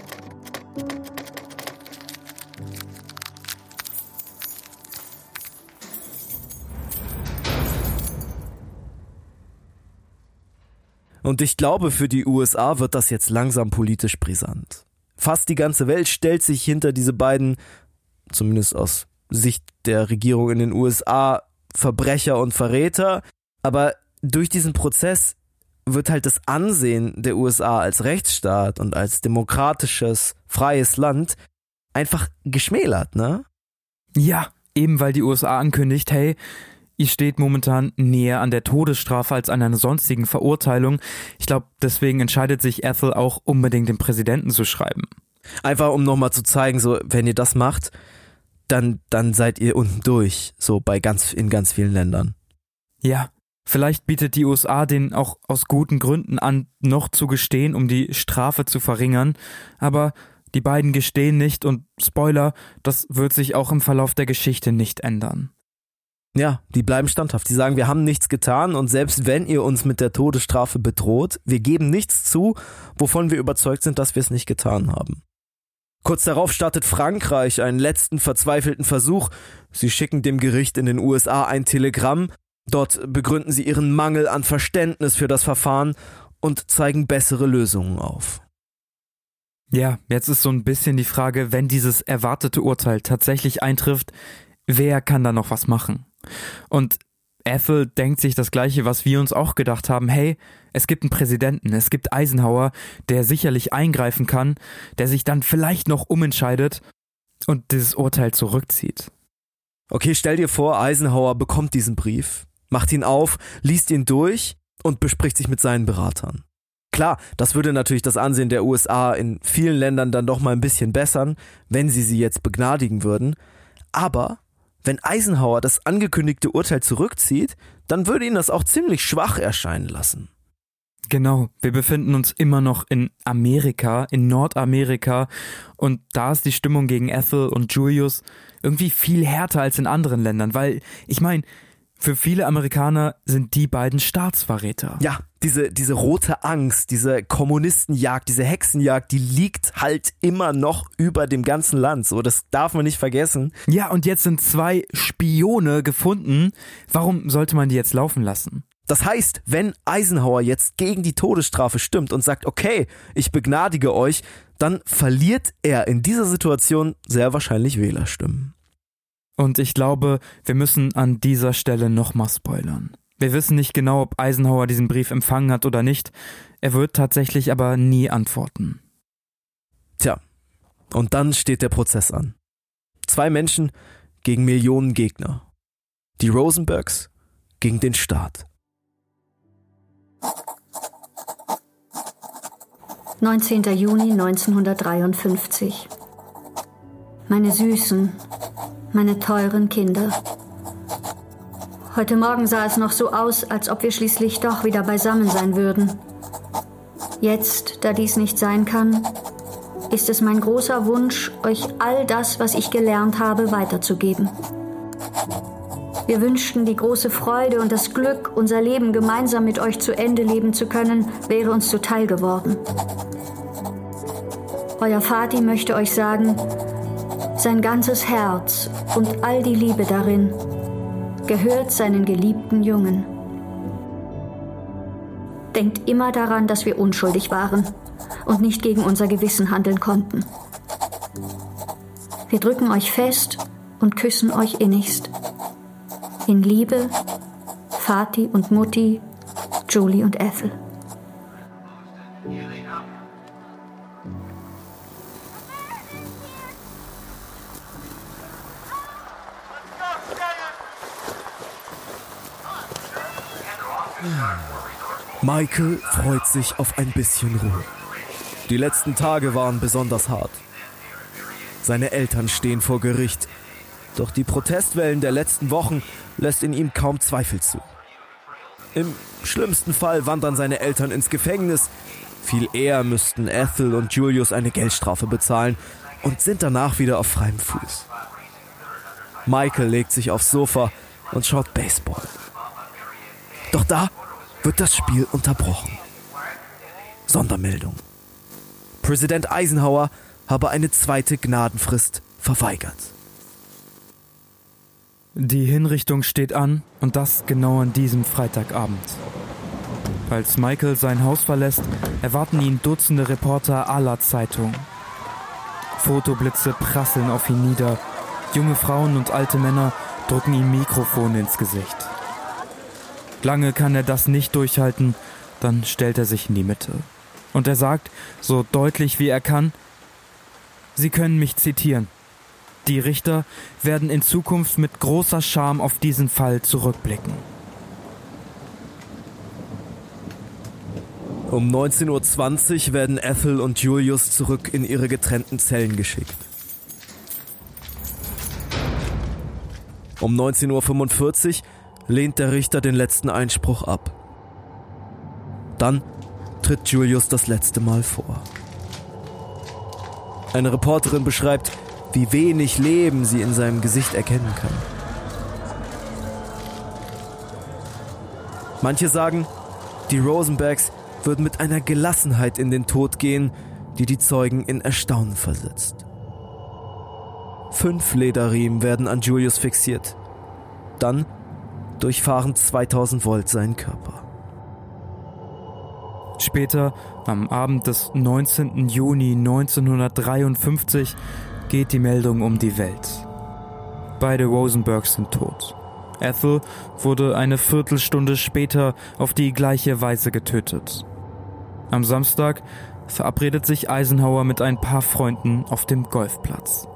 Und ich glaube, für die U S A wird das jetzt langsam politisch brisant. Fast die ganze Welt stellt sich hinter diese beiden, zumindest aus Sicht der Regierung in den U S A, Verbrecher und Verräter. Aber durch diesen Prozess wird halt das Ansehen der U S A als Rechtsstaat und als demokratisches, freies Land einfach geschmälert, ne? Ja, eben weil die U S A ankündigt, hey, ihr steht momentan näher an der Todesstrafe als an einer sonstigen Verurteilung. Ich glaube, deswegen entscheidet sich Ethel auch unbedingt den Präsidenten zu schreiben. Einfach um nochmal zu zeigen, so, wenn ihr das macht, dann, dann seid ihr unten durch, so bei ganz, in ganz vielen Ländern. Ja, Vielleicht bietet die U S A denen auch aus guten Gründen an, noch zu gestehen, um die Strafe zu verringern. Aber die beiden gestehen nicht und Spoiler, das wird sich auch im Verlauf der Geschichte nicht ändern. Ja, die bleiben standhaft. Die sagen, wir haben nichts getan und selbst wenn ihr uns mit der Todesstrafe bedroht, wir geben nichts zu, wovon wir überzeugt sind, dass wir es nicht getan haben. Kurz darauf startet Frankreich einen letzten verzweifelten Versuch. Sie schicken dem Gericht in den U S A ein Telegramm. Dort begründen sie ihren Mangel an Verständnis für das Verfahren und zeigen bessere Lösungen auf. Ja, jetzt ist so ein bisschen die Frage, wenn dieses erwartete Urteil tatsächlich eintrifft, wer kann da noch was machen? Und Ethel denkt sich das Gleiche, was wir uns auch gedacht haben. Hey, es gibt einen Präsidenten, es gibt Eisenhower, der sicherlich eingreifen kann, der sich dann vielleicht noch umentscheidet und dieses Urteil zurückzieht. Okay, stell dir vor, Eisenhower bekommt diesen Brief, macht ihn auf, liest ihn durch und bespricht sich mit seinen Beratern. Klar, das würde natürlich das Ansehen der U S A in vielen Ländern dann doch mal ein bisschen bessern, wenn sie sie jetzt begnadigen würden. Aber wenn Eisenhower das angekündigte Urteil zurückzieht, dann würde ihn das auch ziemlich schwach erscheinen lassen. Genau, wir befinden uns immer noch in Amerika, in Nordamerika und da ist die Stimmung gegen Ethel und Julius irgendwie viel härter als in anderen Ländern, weil, ich meine, für viele Amerikaner sind die beiden Staatsverräter. Ja, diese, diese rote Angst, diese Kommunistenjagd, diese Hexenjagd, die liegt halt immer noch über dem ganzen Land. So, das darf man nicht vergessen. Ja, und jetzt sind zwei Spione gefunden. Warum sollte man die jetzt laufen lassen? Das heißt, wenn Eisenhower jetzt gegen die Todesstrafe stimmt und sagt, okay, ich begnadige euch, dann verliert er in dieser Situation sehr wahrscheinlich Wählerstimmen. Und ich glaube, wir müssen an dieser Stelle nochmal spoilern. Wir wissen nicht genau, ob Eisenhower diesen Brief empfangen hat oder nicht. Er wird tatsächlich aber nie antworten. Tja, und dann steht der Prozess an. Zwei Menschen gegen Millionen Gegner. Die Rosenbergs gegen den Staat. neunzehnter Juni neunzehnhundertdreiundfünfzig. Meine Süßen, meine teuren Kinder. Heute Morgen sah es noch so aus, als ob wir schließlich doch wieder beisammen sein würden. Jetzt, da dies nicht sein kann, ist es mein großer Wunsch, euch all das, was ich gelernt habe, weiterzugeben. Wir wünschten, die große Freude und das Glück, unser Leben gemeinsam mit euch zu Ende leben zu können, wäre uns zuteil geworden. Euer Vati möchte euch sagen, sein ganzes Herz und all die Liebe darin gehört seinen geliebten Jungen. Denkt immer daran, dass wir unschuldig waren und nicht gegen unser Gewissen handeln konnten. Wir drücken euch fest und küssen euch innigst. In Liebe, Vati und Mutti, Julie und Ethel. Michael freut sich auf ein bisschen Ruhe. Die letzten Tage waren besonders hart. Seine Eltern stehen vor Gericht, doch die Protestwellen der letzten Wochen lässt in ihm kaum Zweifel zu. Im schlimmsten Fall wandern seine Eltern ins Gefängnis. Viel eher müssten Ethel und Julius eine Geldstrafe bezahlen und sind danach wieder auf freiem Fuß. Michael legt sich aufs Sofa und schaut Baseball. Doch da wird das Spiel unterbrochen. Sondermeldung. Präsident Eisenhower habe eine zweite Gnadenfrist verweigert. Die Hinrichtung steht an und das genau an diesem Freitagabend. Als Michael sein Haus verlässt, erwarten ihn Dutzende Reporter aller Zeitungen. Fotoblitze prasseln auf ihn nieder. Junge Frauen und alte Männer drücken ihm Mikrofone ins Gesicht. Lange kann er das nicht durchhalten, dann stellt er sich in die Mitte. Und er sagt, so deutlich wie er kann, Sie können mich zitieren. Die Richter werden in Zukunft mit großer Scham auf diesen Fall zurückblicken. Um neunzehn Uhr zwanzig werden Ethel und Julius zurück in ihre getrennten Zellen geschickt. Um neunzehn Uhr fünfundvierzig lehnt der Richter den letzten Einspruch ab. Dann tritt Julius das letzte Mal vor. Eine Reporterin beschreibt, wie wenig Leben sie in seinem Gesicht erkennen kann. Manche sagen, die Rosenbergs würden mit einer Gelassenheit in den Tod gehen, die die Zeugen in Erstaunen versetzt. Fünf Lederriemen werden an Julius fixiert. Dann durchfahren zweitausend Volt seinen Körper. Später, am Abend des neunzehnten Juni neunzehnhundertdreiundfünfzig, geht die Meldung um die Welt. Beide Rosenbergs sind tot. Ethel wurde eine Viertelstunde später auf die gleiche Weise getötet. Am Samstag verabredet sich Eisenhower mit ein paar Freunden auf dem Golfplatz.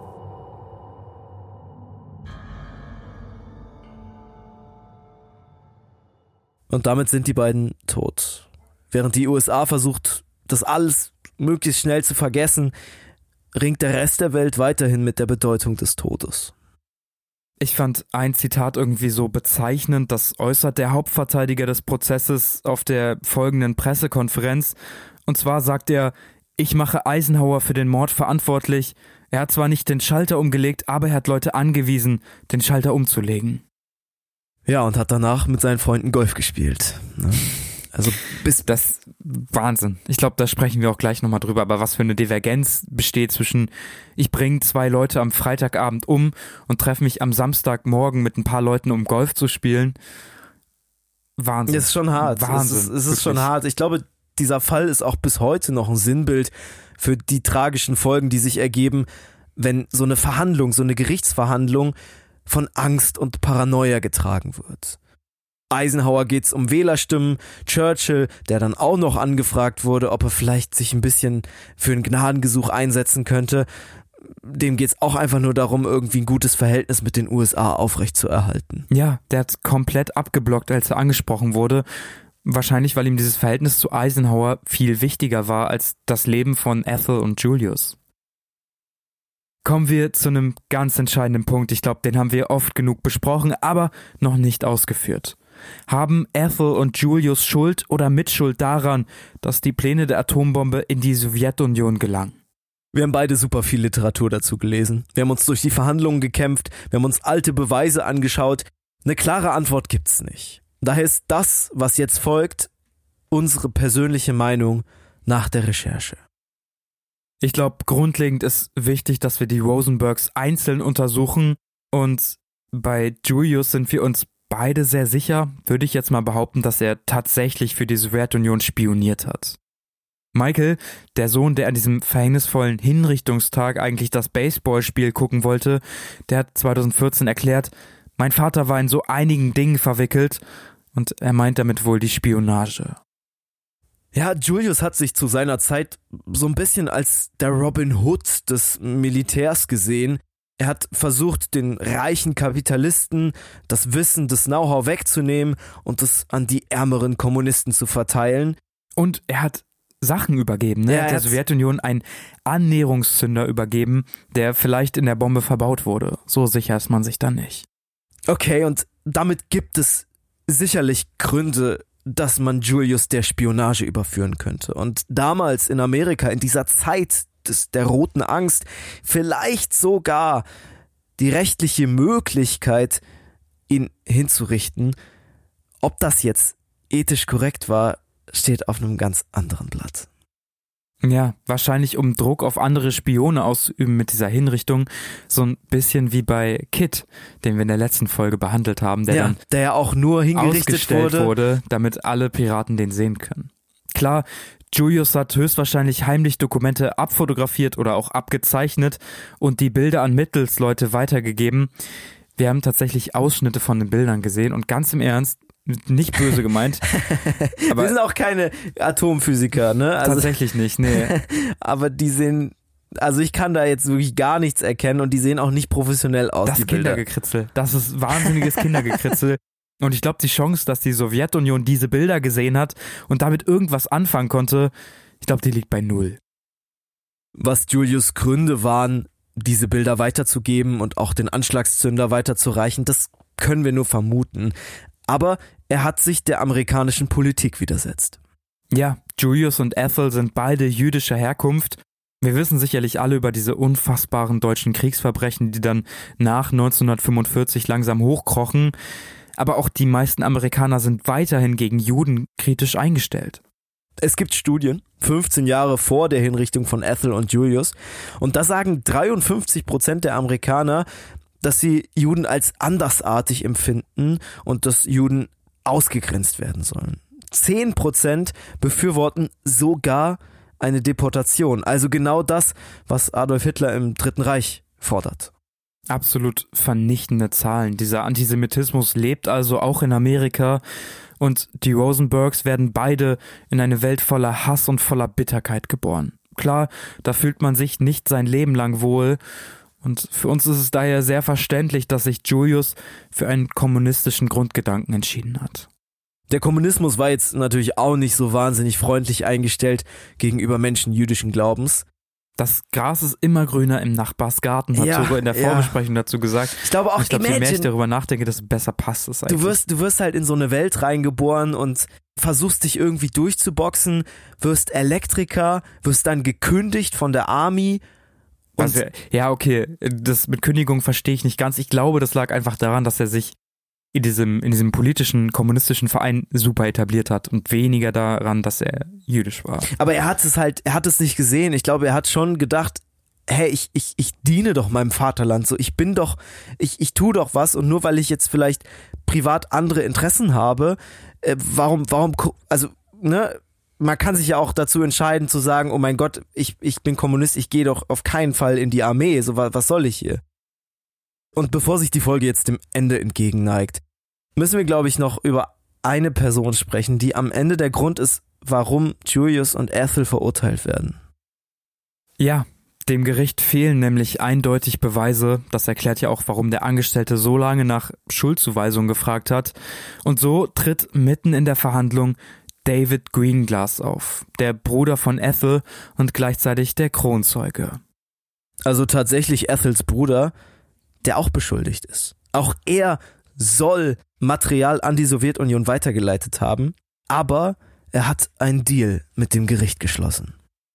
Und damit sind die beiden tot. Während die U S A versucht, das alles möglichst schnell zu vergessen, ringt der Rest der Welt weiterhin mit der Bedeutung des Todes. Ich fand ein Zitat irgendwie so bezeichnend, das äußert der Hauptverteidiger des Prozesses auf der folgenden Pressekonferenz. Und zwar sagt er, ich mache Eisenhower für den Mord verantwortlich. Er hat zwar nicht den Schalter umgelegt, aber er hat Leute angewiesen, den Schalter umzulegen. Ja, und hat danach mit seinen Freunden Golf gespielt. Ne? Also bis das Wahnsinn. Ich glaube, da sprechen wir auch gleich nochmal drüber, aber was für eine Divergenz besteht zwischen, ich bringe zwei Leute am Freitagabend um und treffe mich am Samstagmorgen mit ein paar Leuten, um Golf zu spielen. Wahnsinn. Das ist schon hart. Wahnsinn. Es ist, es ist schon hart. Ich glaube, dieser Fall ist auch bis heute noch ein Sinnbild für die tragischen Folgen, die sich ergeben, wenn so eine Verhandlung, so eine Gerichtsverhandlung von Angst und Paranoia getragen wird. Eisenhower geht's um Wählerstimmen, Churchill, der dann auch noch angefragt wurde, ob er vielleicht sich ein bisschen für einen Gnadengesuch einsetzen könnte, dem geht's auch einfach nur darum, irgendwie ein gutes Verhältnis mit den U S A aufrechtzuerhalten. Ja, der hat komplett abgeblockt, als er angesprochen wurde. Wahrscheinlich, weil ihm dieses Verhältnis zu Eisenhower viel wichtiger war als das Leben von Ethel und Julius. Kommen wir zu einem ganz entscheidenden Punkt. Ich glaube, den haben wir oft genug besprochen, aber noch nicht ausgeführt. Haben Ethel und Julius Schuld oder Mitschuld daran, dass die Pläne der Atombombe in die Sowjetunion gelangen? Wir haben beide super viel Literatur dazu gelesen. Wir haben uns durch die Verhandlungen gekämpft, wir haben uns alte Beweise angeschaut. Eine klare Antwort gibt's nicht. Daher ist das, was jetzt folgt, unsere persönliche Meinung nach der Recherche. Ich glaube, grundlegend ist wichtig, dass wir die Rosenbergs einzeln untersuchen und bei Julius sind wir uns beide sehr sicher, würde ich jetzt mal behaupten, dass er tatsächlich für die Sowjetunion spioniert hat. Michael, der Sohn, der an diesem verhängnisvollen Hinrichtungstag eigentlich das Baseballspiel gucken wollte, der hat zweitausendvierzehn erklärt, mein Vater war in so einigen Dingen verwickelt und er meint damit wohl die Spionage. Ja, Julius hat sich zu seiner Zeit so ein bisschen als der Robin Hood des Militärs gesehen. Er hat versucht, den reichen Kapitalisten das Wissen, das Know-how wegzunehmen und es an die ärmeren Kommunisten zu verteilen. Und er hat Sachen übergeben, ne? Ja, Er hat der Sowjetunion einen Annäherungszünder übergeben, der vielleicht in der Bombe verbaut wurde. So sicher ist man sich dann nicht. Okay, und damit gibt es sicherlich Gründe, dass man Julius der Spionage überführen könnte. Und damals in Amerika, in dieser Zeit des, der roten Angst, vielleicht sogar die rechtliche Möglichkeit, ihn hinzurichten. Ob das jetzt ethisch korrekt war, steht auf einem ganz anderen Blatt. Ja, wahrscheinlich um Druck auf andere Spione auszuüben mit dieser Hinrichtung, so ein bisschen wie bei Kit, den wir in der letzten Folge behandelt haben, der ja, dann der ja auch nur hingerichtet ausgestellt wurde. wurde, damit alle Piraten den sehen können. Klar, Julius hat höchstwahrscheinlich heimlich Dokumente abfotografiert oder auch abgezeichnet und die Bilder an Mittelsleute weitergegeben. Wir haben tatsächlich Ausschnitte von den Bildern gesehen und ganz im Ernst, nicht böse gemeint. Aber wir sind auch keine Atomphysiker, ne? Also, tatsächlich nicht, nee. Aber die sehen, also ich kann da jetzt wirklich gar nichts erkennen und die sehen auch nicht professionell aus, das die Bilder. Kindergekritzel, das ist wahnsinniges Kindergekritzel. Und ich glaube, die Chance, dass die Sowjetunion diese Bilder gesehen hat und damit irgendwas anfangen konnte, ich glaube, die liegt bei null. Was Julius' Gründe waren, diese Bilder weiterzugeben und auch den Anschlagszünder weiterzureichen, das können wir nur vermuten. aber er hat sich der amerikanischen Politik widersetzt. Ja, Julius und Ethel sind beide jüdischer Herkunft. Wir wissen sicherlich alle über diese unfassbaren deutschen Kriegsverbrechen, die dann nach neunzehnhundertfünfundvierzig langsam hochkrochen. Aber auch die meisten Amerikaner sind weiterhin gegen Juden kritisch eingestellt. Es gibt Studien, fünfzehn Jahre vor der Hinrichtung von Ethel und Julius, und da sagen dreiundfünfzig Prozent der Amerikaner, dass sie Juden als andersartig empfinden und dass Juden ausgegrenzt werden sollen. zehn Prozent befürworten sogar eine Deportation, also genau das, was Adolf Hitler im Dritten Reich fordert. Absolut vernichtende Zahlen. Dieser Antisemitismus lebt also auch in Amerika und die Rosenbergs werden beide in eine Welt voller Hass und voller Bitterkeit geboren. Klar, da fühlt man sich nicht sein Leben lang wohl und für uns ist es daher sehr verständlich, dass sich Julius für einen kommunistischen Grundgedanken entschieden hat. Der Kommunismus war jetzt natürlich auch nicht so wahnsinnig freundlich eingestellt gegenüber Menschen jüdischen Glaubens. Das Gras ist immer grüner im Nachbarsgarten, hat ja, sogar in der Vorbesprechung ja. dazu gesagt. Ich glaube auch, ich glaube, je mehr ich darüber nachdenke, desto besser passt es eigentlich. Du wirst, du wirst halt in so eine Welt reingeboren und versuchst dich irgendwie durchzuboxen, wirst Elektriker, wirst dann gekündigt von der Army. Und also, ja, okay, das mit Kündigung verstehe ich nicht ganz. Ich glaube, das lag einfach daran, dass er sich in diesem, in diesem politischen, kommunistischen Verein super etabliert hat und weniger daran, dass er jüdisch war. Aber er hat es halt, er hat es nicht gesehen. Ich glaube, er hat schon gedacht, hey, ich, ich, ich diene doch meinem Vaterland so. Ich bin doch, ich, ich tue doch was und nur weil ich jetzt vielleicht privat andere Interessen habe, äh, warum, warum, also, ne, man kann sich ja auch dazu entscheiden zu sagen, oh mein Gott, ich, ich bin Kommunist, ich gehe doch auf keinen Fall in die Armee, so, was, was soll ich hier? Und bevor sich die Folge jetzt dem Ende entgegenneigt, müssen wir, glaube ich, noch über eine Person sprechen, die am Ende der Grund ist, warum Julius und Ethel verurteilt werden. Ja, dem Gericht fehlen nämlich eindeutig Beweise. Das erklärt ja auch, warum der Angestellte so lange nach Schuldzuweisung gefragt hat. Und so tritt mitten in der Verhandlung David Greenglass auf, der Bruder von Ethel und gleichzeitig der Kronzeuge. Also tatsächlich Ethels Bruder, der auch beschuldigt ist. Auch er soll Material an die Sowjetunion weitergeleitet haben, aber er hat einen Deal mit dem Gericht geschlossen.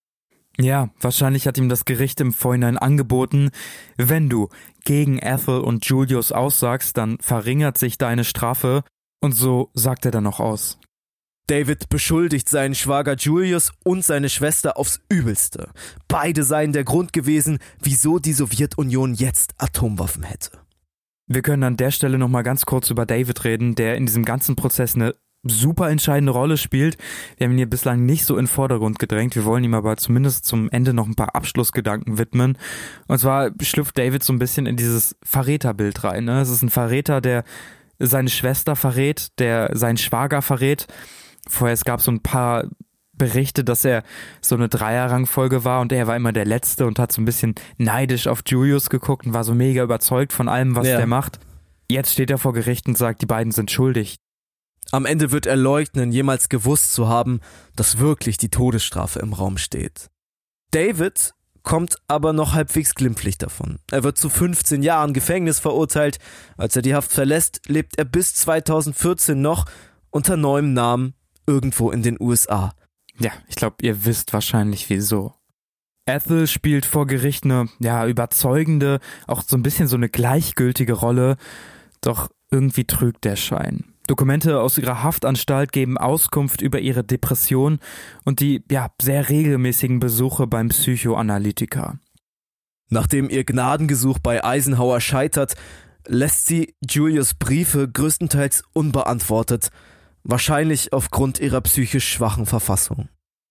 Ja, wahrscheinlich hat ihm das Gericht im Vorhinein angeboten, wenn du gegen Ethel und Julius aussagst, dann verringert sich deine Strafe, und so sagt er dann noch aus. David beschuldigt seinen Schwager Julius und seine Schwester aufs Übelste. Beide seien der Grund gewesen, wieso die Sowjetunion jetzt Atomwaffen hätte. Wir können an der Stelle nochmal ganz kurz über David reden, der in diesem ganzen Prozess eine super entscheidende Rolle spielt. Wir haben ihn hier bislang nicht so in den Vordergrund gedrängt. Wir wollen ihm aber zumindest zum Ende noch ein paar Abschlussgedanken widmen. Und zwar schlüpft David so ein bisschen in dieses Verräterbild rein. Ne? Es ist ein Verräter, der seine Schwester verrät, der seinen Schwager verrät. Vorher, es gab so ein paar Berichte, dass er so eine Dreierrangfolge war und er war immer der Letzte und hat so ein bisschen neidisch auf Julius geguckt und war so mega überzeugt von allem, was ja. der macht. Jetzt steht er vor Gericht und sagt, die beiden sind schuldig. Am Ende wird er leugnen, jemals gewusst zu haben, dass wirklich die Todesstrafe im Raum steht. David kommt aber noch halbwegs glimpflich davon. Er wird zu fünfzehn Jahren Gefängnis verurteilt. Als er die Haft verlässt, lebt er bis zweitausendvierzehn noch unter neuem Namen irgendwo in den U S A. Ja, ich glaube, ihr wisst wahrscheinlich wieso. Ethel spielt vor Gericht eine, ja, überzeugende, auch so ein bisschen so eine gleichgültige Rolle, doch irgendwie trügt der Schein. Dokumente aus ihrer Haftanstalt geben Auskunft über ihre Depression und die, ja, sehr regelmäßigen Besuche beim Psychoanalytiker. Nachdem ihr Gnadengesuch bei Eisenhower scheitert, lässt sie Julius Briefe größtenteils unbeantwortet, wahrscheinlich aufgrund ihrer psychisch schwachen Verfassung.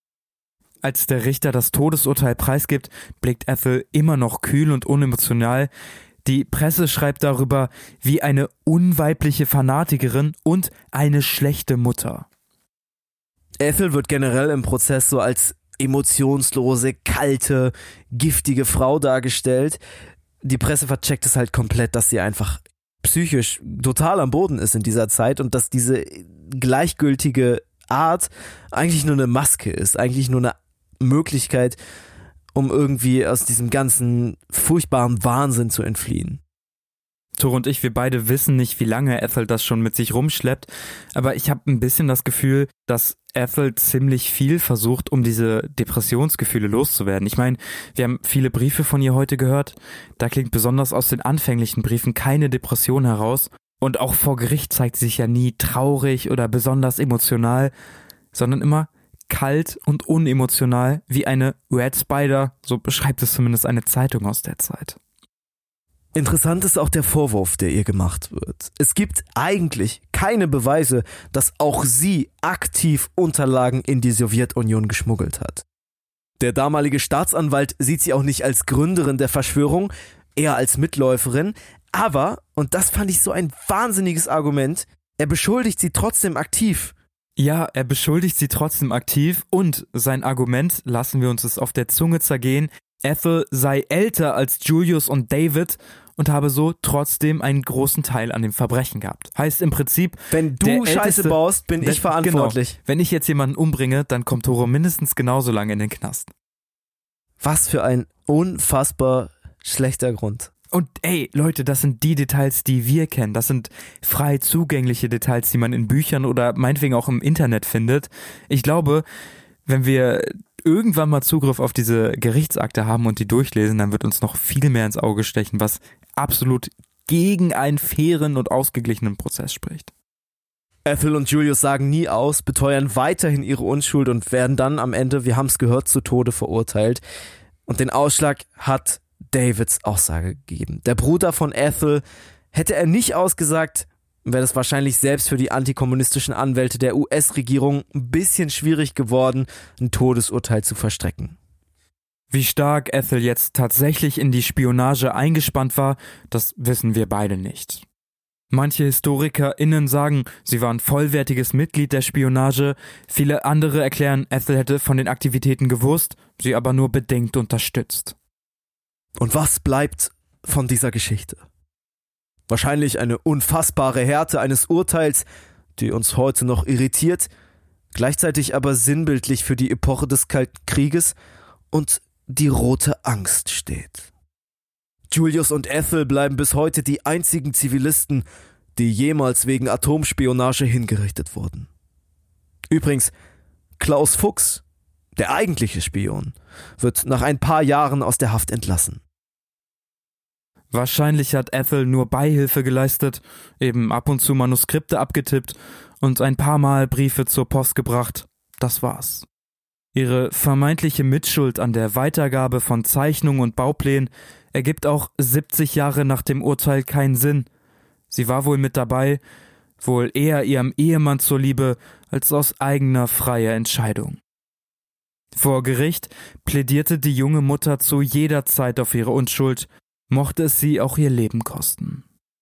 Als der Richter das Todesurteil preisgibt, blickt Ethel immer noch kühl und unemotional. Die Presse schreibt darüber, wie eine unweibliche Fanatikerin und eine schlechte Mutter. Ethel wird generell im Prozess so als emotionslose, kalte, giftige Frau dargestellt. Die Presse vercheckt es halt komplett, dass sie einfach psychisch total am Boden ist in dieser Zeit und dass diese gleichgültige Art eigentlich nur eine Maske ist, eigentlich nur eine Möglichkeit, um irgendwie aus diesem ganzen furchtbaren Wahnsinn zu entfliehen. Tore und ich, wir beide wissen nicht, wie lange Ethel das schon mit sich rumschleppt, aber ich habe ein bisschen das Gefühl, dass Ethel ziemlich viel versucht, um diese Depressionsgefühle loszuwerden. Ich meine, wir haben viele Briefe von ihr heute gehört, da klingt besonders aus den anfänglichen Briefen keine Depression heraus und auch vor Gericht zeigt sie sich ja nie traurig oder besonders emotional, sondern immer kalt und unemotional wie eine Red Spider, so beschreibt es zumindest eine Zeitung aus der Zeit. Interessant ist auch der Vorwurf, der ihr gemacht wird. Es gibt eigentlich keine Beweise, dass auch sie aktiv Unterlagen in die Sowjetunion geschmuggelt hat. Der damalige Staatsanwalt sieht sie auch nicht als Gründerin der Verschwörung, eher als Mitläuferin, aber, und das fand ich so ein wahnsinniges Argument, er beschuldigt sie trotzdem aktiv. Ja, er beschuldigt sie trotzdem aktiv und sein Argument, lassen wir uns es auf der Zunge zergehen, Ethel sei älter als Julius und David und habe so trotzdem einen großen Teil an dem Verbrechen gehabt. Heißt im Prinzip, wenn du Scheiße älteste, baust, bin ich verantwortlich. Genau, wenn ich jetzt jemanden umbringe, dann kommt Toro mindestens genauso lange in den Knast. Was für ein unfassbar schlechter Grund. Und ey, Leute, das sind die Details, die wir kennen. Das sind frei zugängliche Details, die man in Büchern oder meinetwegen auch im Internet findet. Ich glaube, wenn wir irgendwann mal Zugriff auf diese Gerichtsakte haben und die durchlesen, dann wird uns noch viel mehr ins Auge stechen, was absolut gegen einen fairen und ausgeglichenen Prozess spricht. Ethel und Julius sagen nie aus, beteuern weiterhin ihre Unschuld und werden dann am Ende, wir haben es gehört, zu Tode verurteilt. Und den Ausschlag hat Davids Aussage gegeben. Der Bruder von Ethel, hätte er nicht ausgesagt, wäre es wahrscheinlich selbst für die antikommunistischen Anwälte der U S-Regierung ein bisschen schwierig geworden, ein Todesurteil zu verstrecken. Wie stark Ethel jetzt tatsächlich in die Spionage eingespannt war, das wissen wir beide nicht. Manche HistorikerInnen sagen, sie war ein vollwertiges Mitglied der Spionage, viele andere erklären, Ethel hätte von den Aktivitäten gewusst, sie aber nur bedingt unterstützt. Und was bleibt von dieser Geschichte? Wahrscheinlich eine unfassbare Härte eines Urteils, die uns heute noch irritiert, gleichzeitig aber sinnbildlich für die Epoche des Kalten Krieges und die rote Angst steht. Julius und Ethel bleiben bis heute die einzigen Zivilisten, die jemals wegen Atomspionage hingerichtet wurden. Übrigens, Klaus Fuchs, der eigentliche Spion, wird nach ein paar Jahren aus der Haft entlassen. Wahrscheinlich hat Ethel nur Beihilfe geleistet, eben ab und zu Manuskripte abgetippt und ein paar Mal Briefe zur Post gebracht. Das war's. Ihre vermeintliche Mitschuld an der Weitergabe von Zeichnungen und Bauplänen ergibt auch siebzig Jahre nach dem Urteil keinen Sinn. Sie war wohl mit dabei, wohl eher ihrem Ehemann zuliebe als aus eigener freier Entscheidung. Vor Gericht plädierte die junge Mutter zu jeder Zeit auf ihre Unschuld, mochte es sie auch ihr Leben kosten.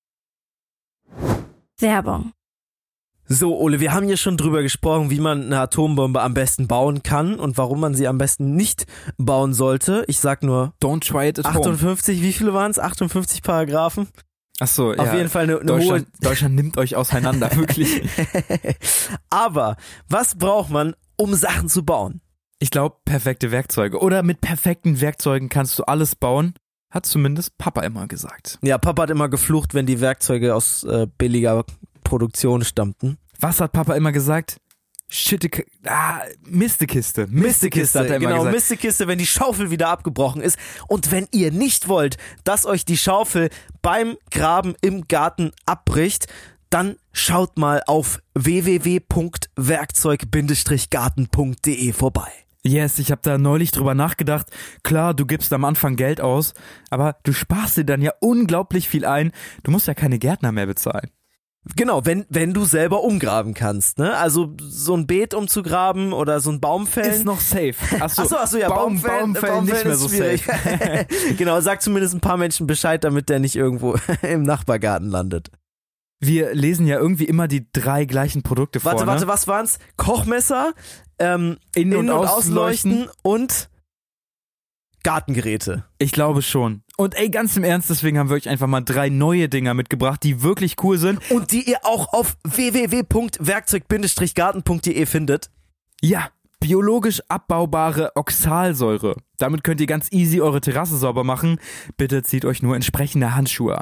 Werbung. So, Ole, wir haben hier schon drüber gesprochen, wie man eine Atombombe am besten bauen kann und warum man sie am besten nicht bauen sollte. Ich sag nur Don't try it at achtundfünfzig, home. Wie viele waren es? achtundfünfzig Paragraphen? Ach so, ja. Auf jeden Fall eine, eine Deutschland, hohe... Deutschland nimmt euch auseinander, wirklich. Aber was braucht man, um Sachen zu bauen? Ich glaube, perfekte Werkzeuge. Oder mit perfekten Werkzeugen kannst du alles bauen. Hat zumindest Papa immer gesagt. Ja, Papa hat immer geflucht, wenn die Werkzeuge aus äh, billiger Produktion stammten. Was hat Papa immer gesagt? Schitte, ah, Mistekiste. Mistekiste hat er immer genau, gesagt. Mistekiste, wenn die Schaufel wieder abgebrochen ist. Und wenn ihr nicht wollt, dass euch die Schaufel beim Graben im Garten abbricht, dann schaut mal auf w w w punkt werkzeug Bindestrich garten punkt de vorbei. Yes, ich habe da neulich drüber nachgedacht. Klar, du gibst am Anfang Geld aus, aber du sparst dir dann ja unglaublich viel ein. Du musst ja keine Gärtner mehr bezahlen. Genau, wenn wenn du selber umgraben kannst, ne? Also so ein Beet umzugraben oder so ein Baum fällen. Ist noch safe. Achso, achso, achso ja, Baum, Baumfällen, Baumfällen nicht mehr so safe. Genau, sag zumindest ein paar Menschen Bescheid, damit der nicht irgendwo im Nachbargarten landet. Wir lesen ja irgendwie immer die drei gleichen Produkte vor. Warte, ne? warte, was waren's? Kochmesser, ähm, Innen- und Innen- und Ausleuchten. Ausleuchten und Gartengeräte. Ich glaube schon. Und ey, ganz im Ernst, deswegen haben wir euch einfach mal drei neue Dinger mitgebracht, die wirklich cool sind. Und die ihr auch auf w w w punkt werkzeug Bindestrich garten punkt de findet. Ja, biologisch abbaubare Oxalsäure. Damit könnt ihr ganz easy eure Terrasse sauber machen. Bitte zieht euch nur entsprechende Handschuhe an.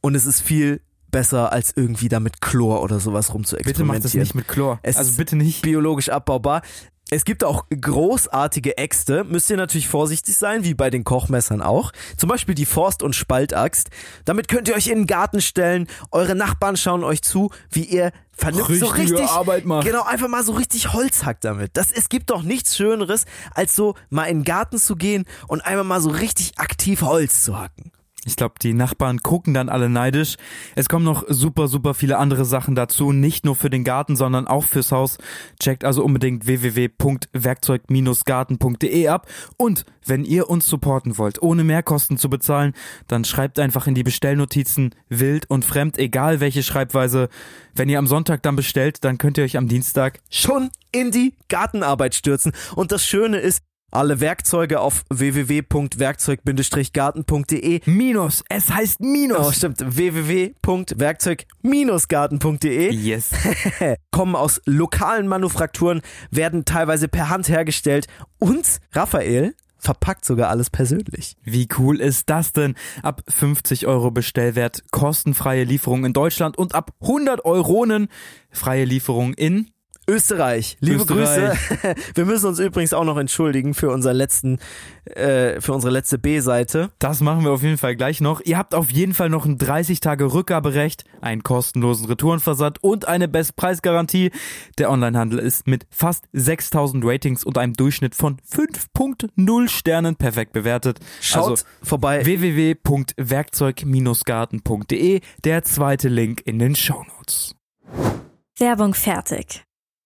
und es ist viel besser, als irgendwie da mit Chlor oder sowas rumzuexperimentieren. Bitte macht das nicht mit Chlor. Es also ist bitte nicht. biologisch abbaubar. Es gibt auch großartige Äxte, müsst ihr natürlich vorsichtig sein, wie bei den Kochmessern auch. Zum Beispiel die Forst- und Spaltaxt. Damit könnt ihr euch in den Garten stellen, eure Nachbarn schauen euch zu, wie ihr vernünftig so Richtige richtig Arbeit macht. Genau, einfach mal so richtig Holz hackt damit. Das, es gibt doch nichts Schöneres, als so mal in den Garten zu gehen und einmal mal so richtig aktiv Holz zu hacken. Ich glaube, die Nachbarn gucken dann alle neidisch. Es kommen noch super, super viele andere Sachen dazu. Nicht nur für den Garten, sondern auch fürs Haus. Checkt also unbedingt w w w punkt werkzeug garten punkt d e ab. Und wenn ihr uns supporten wollt, ohne Mehrkosten zu bezahlen, dann schreibt einfach in die Bestellnotizen wild und fremd, egal welche Schreibweise. Wenn ihr am Sonntag dann bestellt, dann könnt ihr euch am Dienstag schon in die Gartenarbeit stürzen. Und das Schöne ist, alle Werkzeuge auf w w w punkt werkzeug garten punkt d e. Minus, es heißt Minus. Oh, stimmt, w w w punkt werkzeug garten punkt d e. Yes. Kommen aus lokalen Manufakturen, werden teilweise per Hand hergestellt und Raphael verpackt sogar alles persönlich. Wie cool ist das denn? Ab fünfzig Euro Bestellwert, kostenfreie Lieferung in Deutschland und ab hundert Euronen freie Lieferung in Österreich, liebe Österreich. Grüße. Wir müssen uns übrigens auch noch entschuldigen für unseren letzten, äh, für unsere letzte B-Seite. Das machen wir auf jeden Fall gleich noch. Ihr habt auf jeden Fall noch ein dreißig Tage Rückgaberecht, einen kostenlosen Retourenversand und eine Bestpreisgarantie. Der Onlinehandel ist mit fast sechstausend Ratings und einem Durchschnitt von fünf Komma null Sternen perfekt bewertet. Schaut also vorbei. w w w punkt werkzeug garten punkt d e, der zweite Link in den Shownotes. Werbung fertig.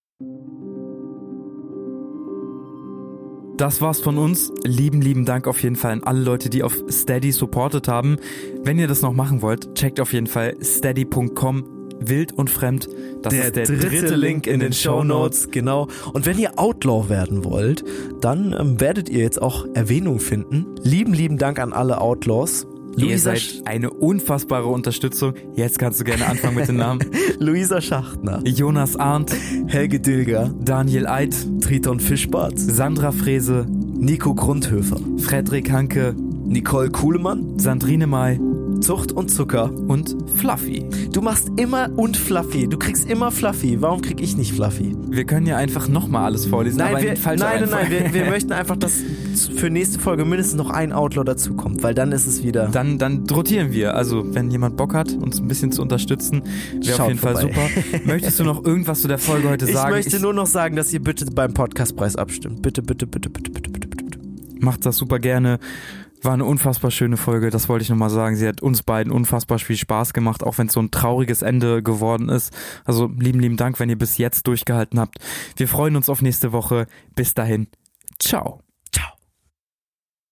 Das war's von uns. Lieben, lieben Dank auf jeden Fall an alle Leute, die auf Steady supportet haben. Wenn ihr das noch machen wollt, checkt auf jeden Fall steady punkt com, wild und fremd. Das der ist der dritte, dritte Link in den Shownotes, genau. Und wenn ihr Outlaw werden wollt, dann ähm, werdet ihr jetzt auch Erwähnung finden. Lieben, lieben Dank an alle Outlaws. Luisa, ihr Sch- seid eine unfassbare Unterstützung. Jetzt kannst du gerne anfangen mit den Namen. Luisa Schachtner, Jonas Arndt, Helge Dilger, Daniel Eid, Triton Fischbart, Sandra Frese, Nico Grundhöfer, Frederik Hanke, Nicole Kuhlemann, Sandrine May, Zucht und Zucker und Fluffy. Du machst immer und Fluffy. Du kriegst immer Fluffy. Warum krieg ich nicht Fluffy? Wir können ja einfach nochmal alles vorlesen. Nein, aber wir, in falscher nein, nein, nein. Wir, Reihenfolge. wir möchten einfach, dass für nächste Folge mindestens noch ein Outlaw dazukommt, weil dann ist es wieder... Dann, dann rotieren wir. Also, wenn jemand Bock hat, uns ein bisschen zu unterstützen, wäre auf jeden vorbei. Fall super. Möchtest du noch irgendwas zu der Folge heute ich sagen? Möchte ich möchte nur noch sagen, dass ihr bitte beim Podcastpreis abstimmt. Bitte, bitte, bitte, bitte, bitte, bitte, bitte, bitte. Macht das super gerne. War eine unfassbar schöne Folge, das wollte ich nochmal sagen. Sie hat uns beiden unfassbar viel Spaß gemacht, auch wenn es so ein trauriges Ende geworden ist. Also lieben, lieben Dank, wenn ihr bis jetzt durchgehalten habt. Wir freuen uns auf nächste Woche. Bis dahin. Ciao.